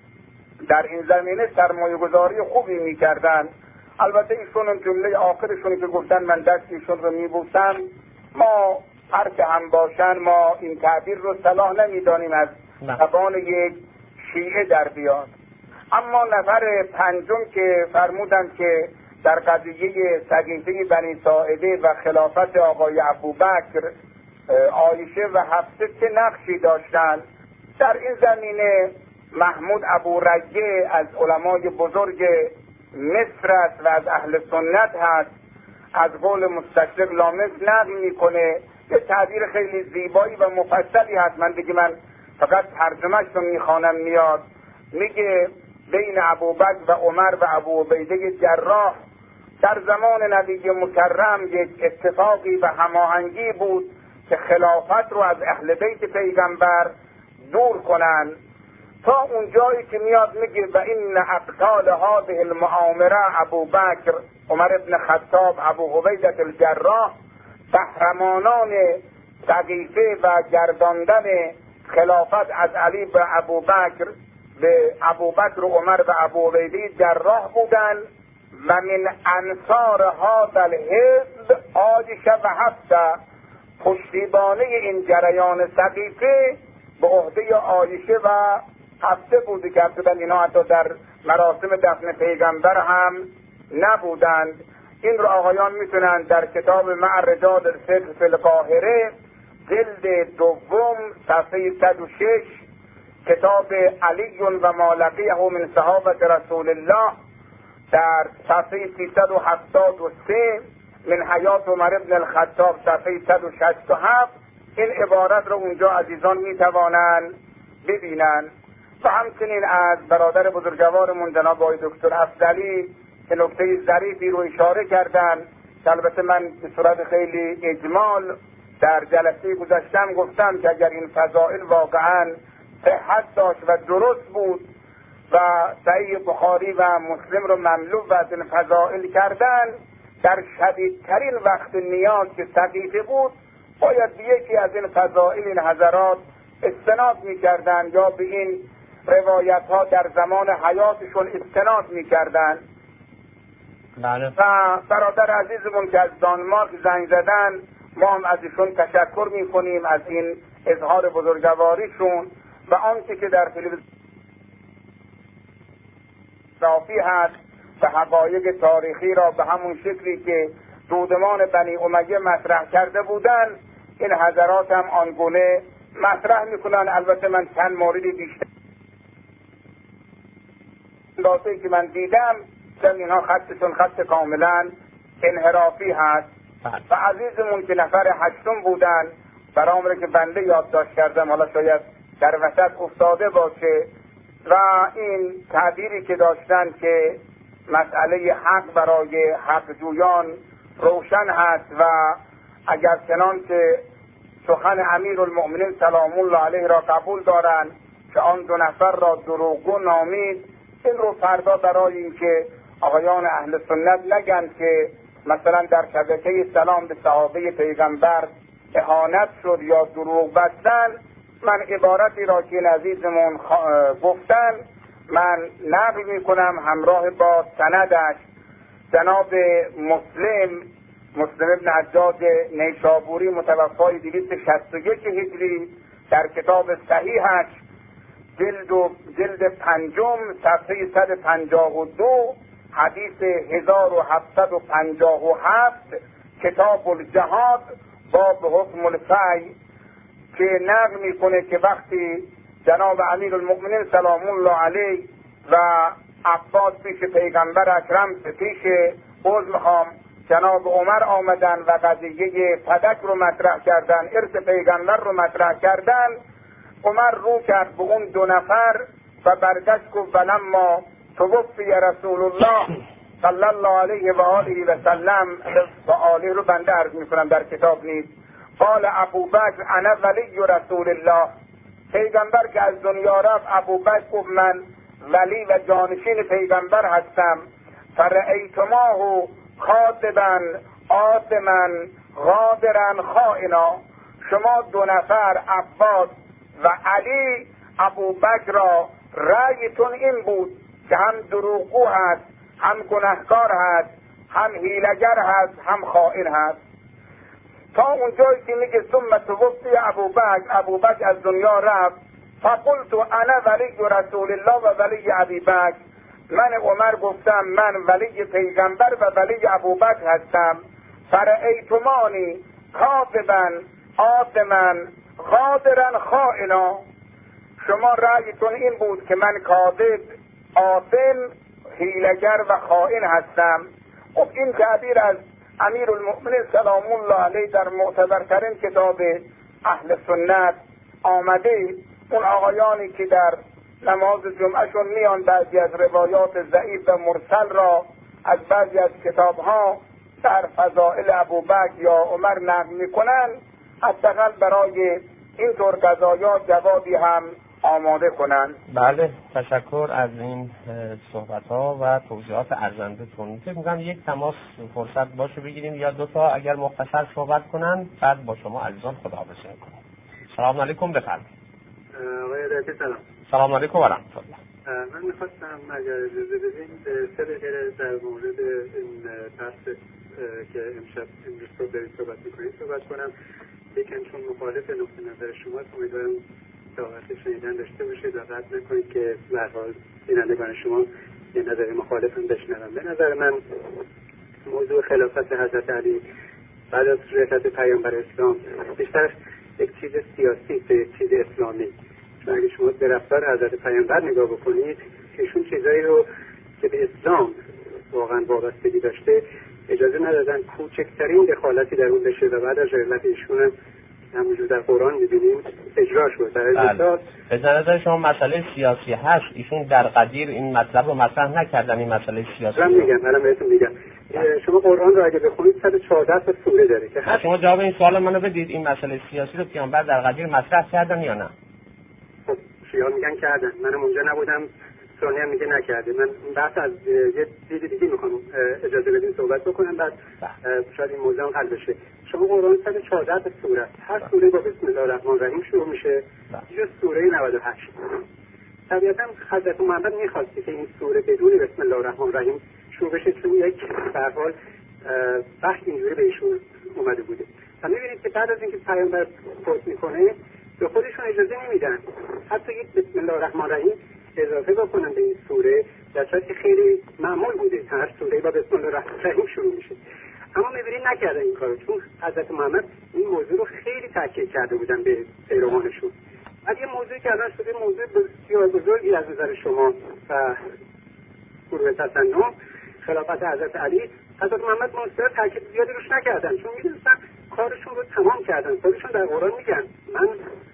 در این زمینه سرمایه گذاری خوبی میکردن. البته ایشون جمله آخرشون که گفتن من دست ایشون رو میبوسم، ما هر که هم باشن ما این تعبیر رو صلاح نمیدانیم از زبان یک شیعه در بیاد. اما نفر پنجم که فرمودن که در قضیه سقیفه بنی ساعده و خلافت آقای ابوبکر عایشه و حفصه چه نقشی داشتن، در این زمینه محمود ابو رگه از علمای بزرگ مصر است و از اهل سنت هست، از قول مستشرق لامس نقل میکنه، یه تعبیر خیلی زیبایی و مفصلی هست، من دیگه من فقط ترجمهش رو میخوانم میاد. میگه بین ابوبکر و عمر و ابو عبیده جراح در زمان نبی مکرم یک اتفاقی و هماهنگی بود که خلافت رو از اهل بیت پیغمبر دور کنن، تا اون جایی که میاد میگه و این ابطال هذه المؤامره ابوبکر، عمر ابن خطاب، ابو عبیده الجراح، قهرمانان سقیفه و گرداندن خلافت از علی به ابوبکر به ابوبکر و عمر و ابو عبیده جراح بودن و من انصار هذا الحزب عایشه و حفصه، پشتیبانه این جریان سقیفه به عهده عایشه و حفصه بوده که ابتداً اینا حتی در مراسم دفن پیغمبر هم نبودند. این رو آقایان میتونن در کتاب مع رجال الفقه فی القاهره جلد دوم صفحه صد و شش، کتاب علی و ما لقیه من صحابه رسول الله در صفحه سیصد و هفتاد و سه، من حیات عمر ابن الخطاب صفحه صد و شصت و هفت، این عبارت رو اونجا عزیزان میتوانن ببینن. و همچنین از برادر بزرگوارمون جناب آقای دکتر افضلی که نکته ظریفی رو اشاره کردن که البته من به صورت خیلی اجمال در جلسه گذشتم گفتم که اگر این فضائل واقعا صحت داشت و درست بود و صحیح بخاری و مسلم رو مملو و از این فضائل کردن، در شدیدترین وقت نیاز که سقیفه بود باید به یکی از این فضائل این حضرات استناد میکردن یا به این روایت ها در زمان حیاتشون استناد میکردن. بله. و برادر عزیزمون که از دانمارک زنگ زدن، ما هم از ایشون تشکر میکنیم از این اظهار بزرگواریشون و آنچه که در تلویزیون صافی هست و حقایق تاریخی را به همون شکلی که دودمان بنی امیه مطرح کرده بودن این حضرات هم آنگونه مطرح میکنن. البته من چند موردی بیشتر اندازه‌ای که من دیدم چون اینها خطشون خط کاملا انحرافی هست. و عزیزمون که نفر هشتم بودن برامره که بنده یادداشت کردم، حالا شاید در وسط افتاده باشه، و این تعبیری که داشتن که مسئله حق برای حق جویان روشن هست و اگر چنان که سخن امیرالمؤمنین سلام الله علیه را قبول دارن که آن دو نفر را دروغگو نامید، این رو فردا برای اینکه آقایان اهل سنت نگن که مثلا در شبکه سلام به صحابه پیغمبر اهانت شد یا دروغ بستن، من عبارتی را که عزیزمون گفتن من نقل میکنم همراه با سندش. جناب مسلم مسلم ابن حجاج نیشابوری متوفای دویست و شصت و یک هجری در کتاب صحیحش جلد و جلد پنجم صفحه صد و پنجاه و دو حدیث هزار و هفتصد و پنجاه و هفت کتاب الجهاد باب حکم الفی که نقل میکنه که وقتی جناب امیرالمؤمنین سلام الله علیه و عباس پیش پیغمبر اکرم پیش عذر میخوام جناب عمر آمدن و قضیه پدک رو مطرح کردن، ارث پیغمبر رو مطرح کردن. عمر رو کرد به اون دو نفر و برگشت گفت ولما توفی رسول الله صلی الله علیه و آله و سلم و آله رو بنده عرض میکنم در کتاب نیست. قال ابوبکر انا ولی رسول الله. پیغمبر که از دنیا رفت ابوبکر گفت من ولی و جانشین پیغمبر هستم. فرأیتماه کاذبا آثما غادرا خائنا. شما دو نفر عباس و علی ابوبکر را رأیتون این بود که هم دروغگو هست، هم گناهکار هست، هم هیلگر هست، هم خائن هست. تا اونجایی که میگه ثم توفی ابوبکر، ابوبکر از دنیا رفت. فقلت انا ولی رسول الله و ولی ابی بکر. من عمر گفتم من ولی پیغمبر و ولی ابوبکر هستم. فرأیتمانی کاذبا آثما غادرا خائنا. شما رأیتون این بود که من کاذب، آثم، حیلگر و خائن هستم. خب این تعبیر از امیر المؤمنین سلام الله علیه در معتبرترین کتاب اهل سنت آمده. اون آقایانی که در نماز جمعهشون میان بعضی از روایات ضعیف و مرسل را از بعضی از کتاب ها در فضائل ابوبکر یا عمر نقل میکنن، حداقل برای این طور قضایا جوابی هم آماده کنن. بله، تشکر از این صحبت ها و توضیحات ارزنده‌تون. فکر می‌کنم یک تماس فرصت باشه بگیریم یا دو تا اگر مختصر صحبت کنن، بعد با شما عزیزان خداحافظی کنیم. سلام علیکم، بفرمایید. آقای رئیس سلام. سلام علیکم و رحمت الله. من می‌خواستم اگر اجازه بدین سه دقیقه در مورد این بحث که امشب امروز صبح دارید صحبت می‌کنید صحبت کنم. یکم چون مخالف نقطه نظر شما امیدوارم طاقت شنیدن داشته باشید و قطع نکنید که به هر حال بینندگان شما یه نظر مخالف هم بشنوم. به نظر من موضوع خلافت حضرت علی بعد از رسالت پیامبر اسلام بیشتر یک چیز سیاسی است، یک چیز اسلامی. چون اگه شما به رفتار حضرت پیامبر نگاه بکنید، ایشون چیزایی رو که به اسلام واقعا وابستگی داشته اجازه ندادن کوچکترین دخالتی در اون بشه و بعد از رسالت ایشون همونجور در قرآن می‌بینیم اجرا شد. بله. به نظر شما مسئله سیاسی هست؟ ایشون در قدیر این مطلب رو مطرح نکردن، این مسئله سیاسی من میگم الان بهتون میگم. شما قرآن رو اگه بخونید صد و چهارده تا سوره داره که هر شما جواب این سوال منو بدید، این مسئله سیاسی رو پیامبر در قدیر مطرح کردن یا نه؟ خب شیعه میگن کردن، منم اونجا نبودم، سنی هم میگه نکرده. من بحث از یه دید دیگه میخوام اجازه بدین صحبت بکنم، بعد شاید این موضوع حل بشه. شما قرآن صد و چهارده تا سوره، هر سوره با بسم الله الرحمن الرحیم شروع میشه، جز سوره نود و هشت. طبیعتا حضرت محمد میخواستی که این سوره بدون بسم الله الرحمن الرحیم شروع بشه، چون یک به هر حال وحی اینجوری بهشون اومده بوده. و میبینید که بعد از اینکه پیامبر فوت میکنه به خودشون اجازه نمیدن حتی یک بسم الله الرحمن الرحیم اضافه بکنن به این سوره، در صورتی که خیلی معمول بوده هر سوره با بسم الله الرحمن الرحیم شروع میشه. اما میبینید نکردن این کارو، چون حضرت محمد این موضوع رو خیلی تاکید کرده بودن به پیروانشون. بعد یه موضوعی که الان شده موضوع بسیار بزرگی از نظر شما و گروه تسنن، خلافت حضرت علی، حضرت محمد مستقر تاکید زیادی روش نکردن، چون میدونستن کارشون رو تمام کردن. خودشون در قرآن میگن من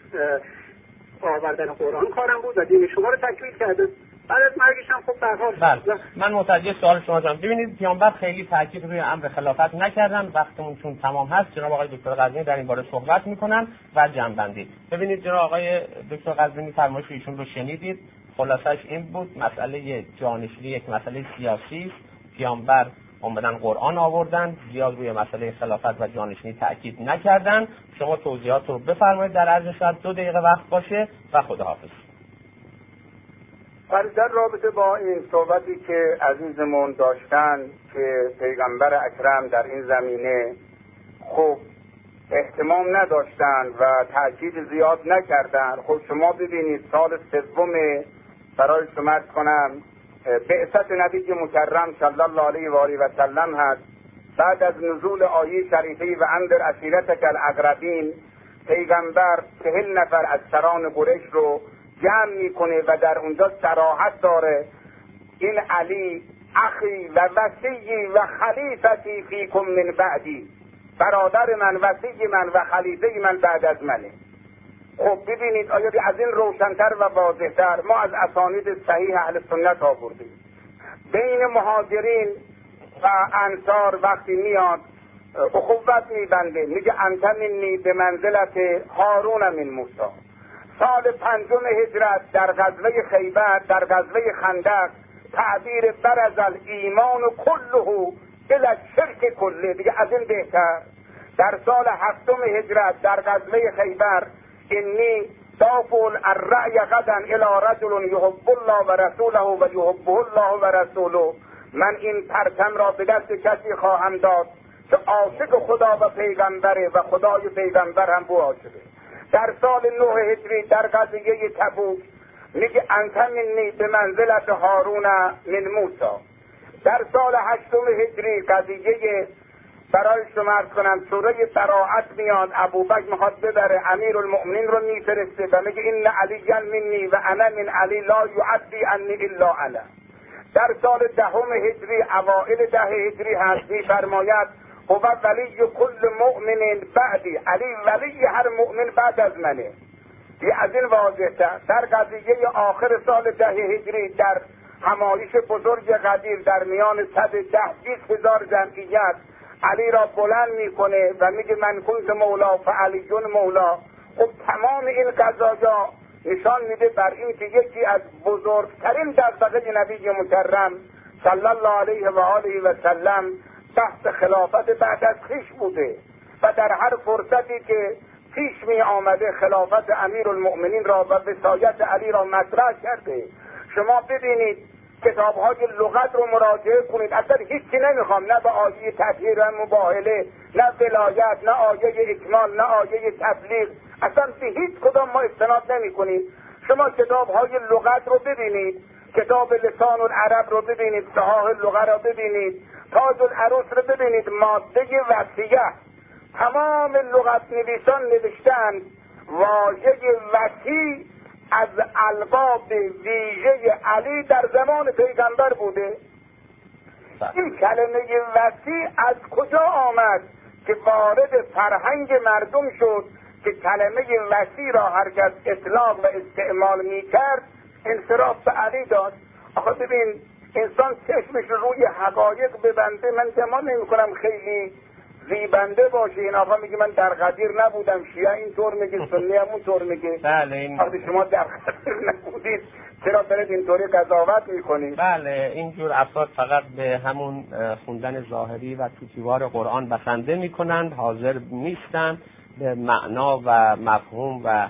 آوردن قرآن کارم بود و دین شما رو تکمیل کردم. بعد از مرگش هم خب به هر حال بله. من متوجه سوال شما شدم. ببینید پیامبر خیلی تاکید روی امر خلافت نکردن. وقتمون چون تمام هست، جناب آقای دکتر قزوینی در این باره صحبت میکنن و جنبندی. ببینید جناب آقای دکتر قزوینی فرمایش ایشون رو شنیدید. خلاصش این بود مسئله جانشینی یک مسئله سیاسی است. پیامبر اومدن قرآن آوردن، زیاد روی مسئله خلافت و جانشینی تاکید نکردن. شما توضیحات رو بفرمایید در عرض شاید دو دقیقه وقت باشه و خداحافظ. در رابطه با این صحبتی که عزیزمون داشتن که پیغمبر اکرم در این زمینه خب اهتمام نداشتن و تاکید زیاد نکردن. خب شما ببینید سال سوم برای شما کنم بعثت نبی مکرم صلی الله علیه و آله و سلم هست. بعد از نزول آیه شریفه و انذر عشیرتک الاقربین، پیغمبر چهل نفر از سران قریش رو جمع میکنه و در اونجا صراحت داره این علی اخی و وصی و خلیفتی فیکم من بعدی، برادر من، وصی من و خلیفه من بعد از منه. خب ببینید آیا از این روشنتر و واضحتر ما از اسانید صحیح اهل سنت آوردیم. بین مهاجرین و انصار وقتی میاد اخوت میبنده، میگه انت منی به منزلت هارون من موسی. سال پنجم هجرت در غزوه خیبر، در غزوه خندق، تعبیر برزل ایمان کله الی الشرک کله، دیگه از این بهتر. در سال هفتم هجرت در غزوه خیبر، انی دافل الرأی غدا الی رجل یحب الله و رسوله و یحبه الله و رسوله، من این پرچم را به دست کسی خواهم داد که عاشق خدا و پیغمبره و خدای پیغمبر هم بو عاشقه. در سال نه هجری در قضیه تبوک میگه انت منی به منزلت هارون من موسی. در سال هشتم هجری قضیه برای شما عرض کنم سوره براءت میاد، ابوبکر میخواد ببره، امیر المؤمنین رو میفرسته و میگه این علی منی و انا من علی لا یعدی انی الا انا. در سال دهم هجری اوائل ده هجری هست، میفرماید هو ولی کل مؤمن بعدی، علی ولی هر مؤمن بعد از منه. یه از این واضح‌تر. در قضیه آخر سال ده هجری در همایش بزرگ غدیر در میان صد ده بیست هزار جمعیت علی را بلند میکنه و میگه من کنت مولا فعلیون مولا. خب تمام این قضایا نشان میده بر این که یکی از بزرگترین دغدغه نبی مکرم صلی الله علیه و آله و سلم بحث خلافت بعد از خویش بوده و در هر فرصتی که پیش می آمده خلافت امیر المؤمنین را و وصایت علی را مطرح کرده. شما ببینید کتاب‌های لغت رو مراجعه کنید، اصلا هیچی نمیخوام، نه به آیه تطهیر و مباهله، نه ولایت، نه آیه اکمال، نه آیه تبلیغ، اصلا به هیچ کدام ما استناد نمی کنید. شما کتاب‌های لغت رو ببینید، کتاب لسان العرب رو ببینید، صحاح اللغه رو ببینید، تاج العروس رو ببینید، ماده وصیه تمام لغت نویسان نوشتن واژه وصی از القاب ویژه علی در زمان پیغمبر بوده. این کلمه وصی از کجا آمد که وارد فرهنگ مردم شد که کلمه وصی را هر کس اطلاق و استعمال می کرد انصراف به علی داد. آخه ببین انسان چشمش روی حقایق ببنده، من گمان نمی کنم خیلی زیبنده باشه. این آقا میگه من در غدیر نبودم، شیعه اینطور میگه، سنی هم اونطور میگه. بله این وقتی شما در غدیر نبودید چرا دارید اینطوری قضاوت میکنید؟ بله اینجور افراد فقط به همون خوندن ظاهری و توتیوار قرآن بسنده میکنند، حاضر نیستند به معنا و مفهوم و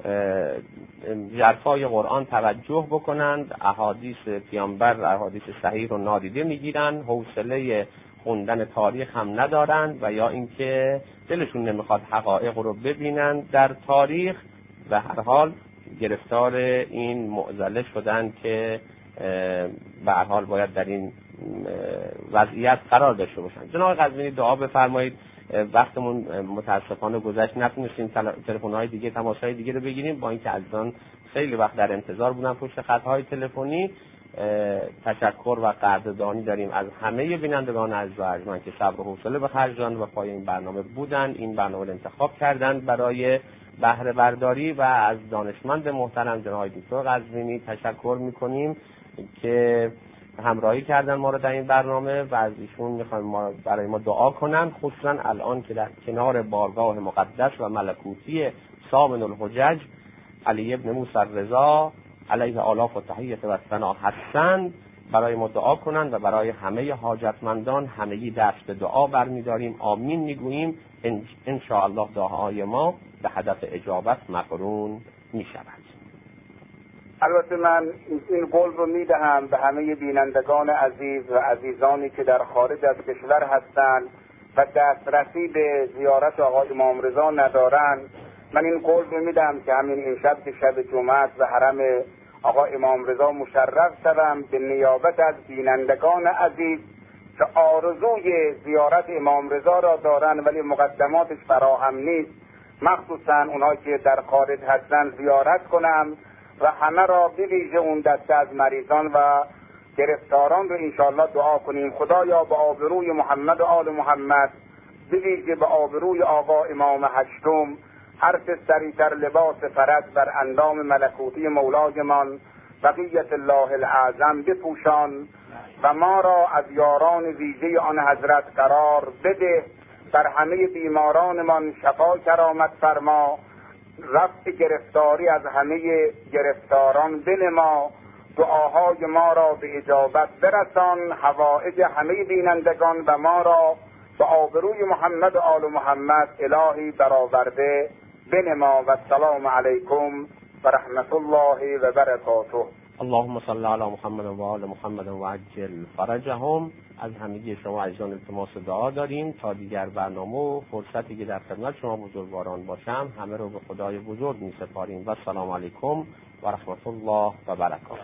ژرفای قرآن توجه بکنند، احادیث پیامبر، احادیث صحیح رو نادیده میگیرند، حوصله خوندن تاریخ هم ندارند و یا اینکه دلشون نمیخواد حقایق رو ببینند در تاریخ. و هر حال گرفتار این معضله شدن که به هر حال باید در این وضعیت قرار داشته باشن. جناب قزوینی دعا بفرمایید. وقتمون متاسفانه گذشت، نتونستیم تلفن‌های دیگه، تماس‌های دیگه رو بگیریم، با اینکه عزیزان خیلی وقت در انتظار بودن پشت خط‌های تلفنی. تشکر و قدردانی داریم از همه بینندگان عزیز و ارجمند که صبر و حوصله به خرج دادن و پای این برنامه بودن، این برنامه رو انتخاب کردند برای بهره برداری و از دانشمند محترم جناب دکتر قزوینی تشکر می‌کنیم که همراهی کردن ما رو در این برنامه و از ایشون می‌خوایم ما برای ما دعا کنن، خصوصا الان که در کنار بارگاه مقدس و ملکوتی ثامن الحجج علی ابن موسی رضا علیه آلاف و تحیت و ثنا هستند، برای ما دعا کنند و برای همه حاجتمندان همگی دست دعا برمی‌داریم، آمین میگوییم. ان شاء الله دعای ما به هدف اجابت مقرون می‌شود. البته من این قول رو میدهم به همه بینندگان عزیز و عزیزانی که در خارج از کشور هستند و دسترسی به زیارت آقای امام رضا ندارند. من این قول رو میدم که همین این شب که شب جمعه و حرم آقا امام رضا مشرف شدم به نیابت از بینندگان عزیز که آرزوی زیارت امام رضا را دارن ولی مقدماتش فراهم نیست، مخصوصا اونها که در خارج هستن، زیارت کنم و همه را به ویژه اون دسته از مریضان و گرفتاران رو انشاءالله دعا کنیم. خدایا به آبروی محمد و آل محمد، به ویژه به آبروی آقا امام هشتم، هر چه سریعتر لباس فرج بر اندام ملکوتی مولایمان بقیت الله الاعظم بپوشان و ما را از یاران ویژه آن حضرت قرار بده. بر همه بیمارانمان شفا کرامت فرما، رفع گرفتاری از همه گرفتاران بنما، دعاهای ما را به اجابت برسان، حوائج همه بینندگان و ما را به آبروی محمد و آل محمد الهی برآورده بنما. و السلام علیکم و رحمت الله و برکاته. اللهم صل علی محمد و آل محمد و عجل فرجهم. از همگی شما عزیزان التماس دعا داریم تا دیگر برنامه و فرصتی که در خدمت شما بزرگواران باشم همه رو به خدای بزرگ می سپاریم. و السلام علیکم و رحمت الله و برکاته.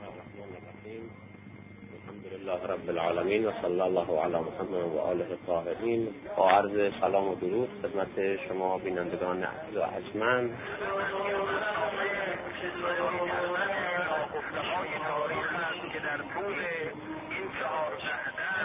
الحمدلله رب العالمین و صلی الله علی محمد و آله الطاهرین. با عرض سلام و درود خدمت شما بینندگان عزیز و ارجمند. گفته‌های تاریخ است که در طول این چهارده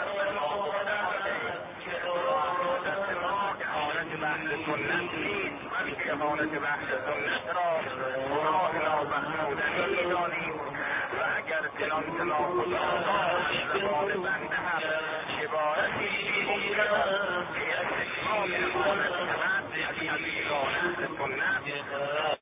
در حالت بحث سنت نیست، که حالت بحث سنت را راه نامحمودنی می‌دانیم و اگر دلان تلاوت زبان بنده هم عبارتی ممکن است که استقامت حالت سنت از سنت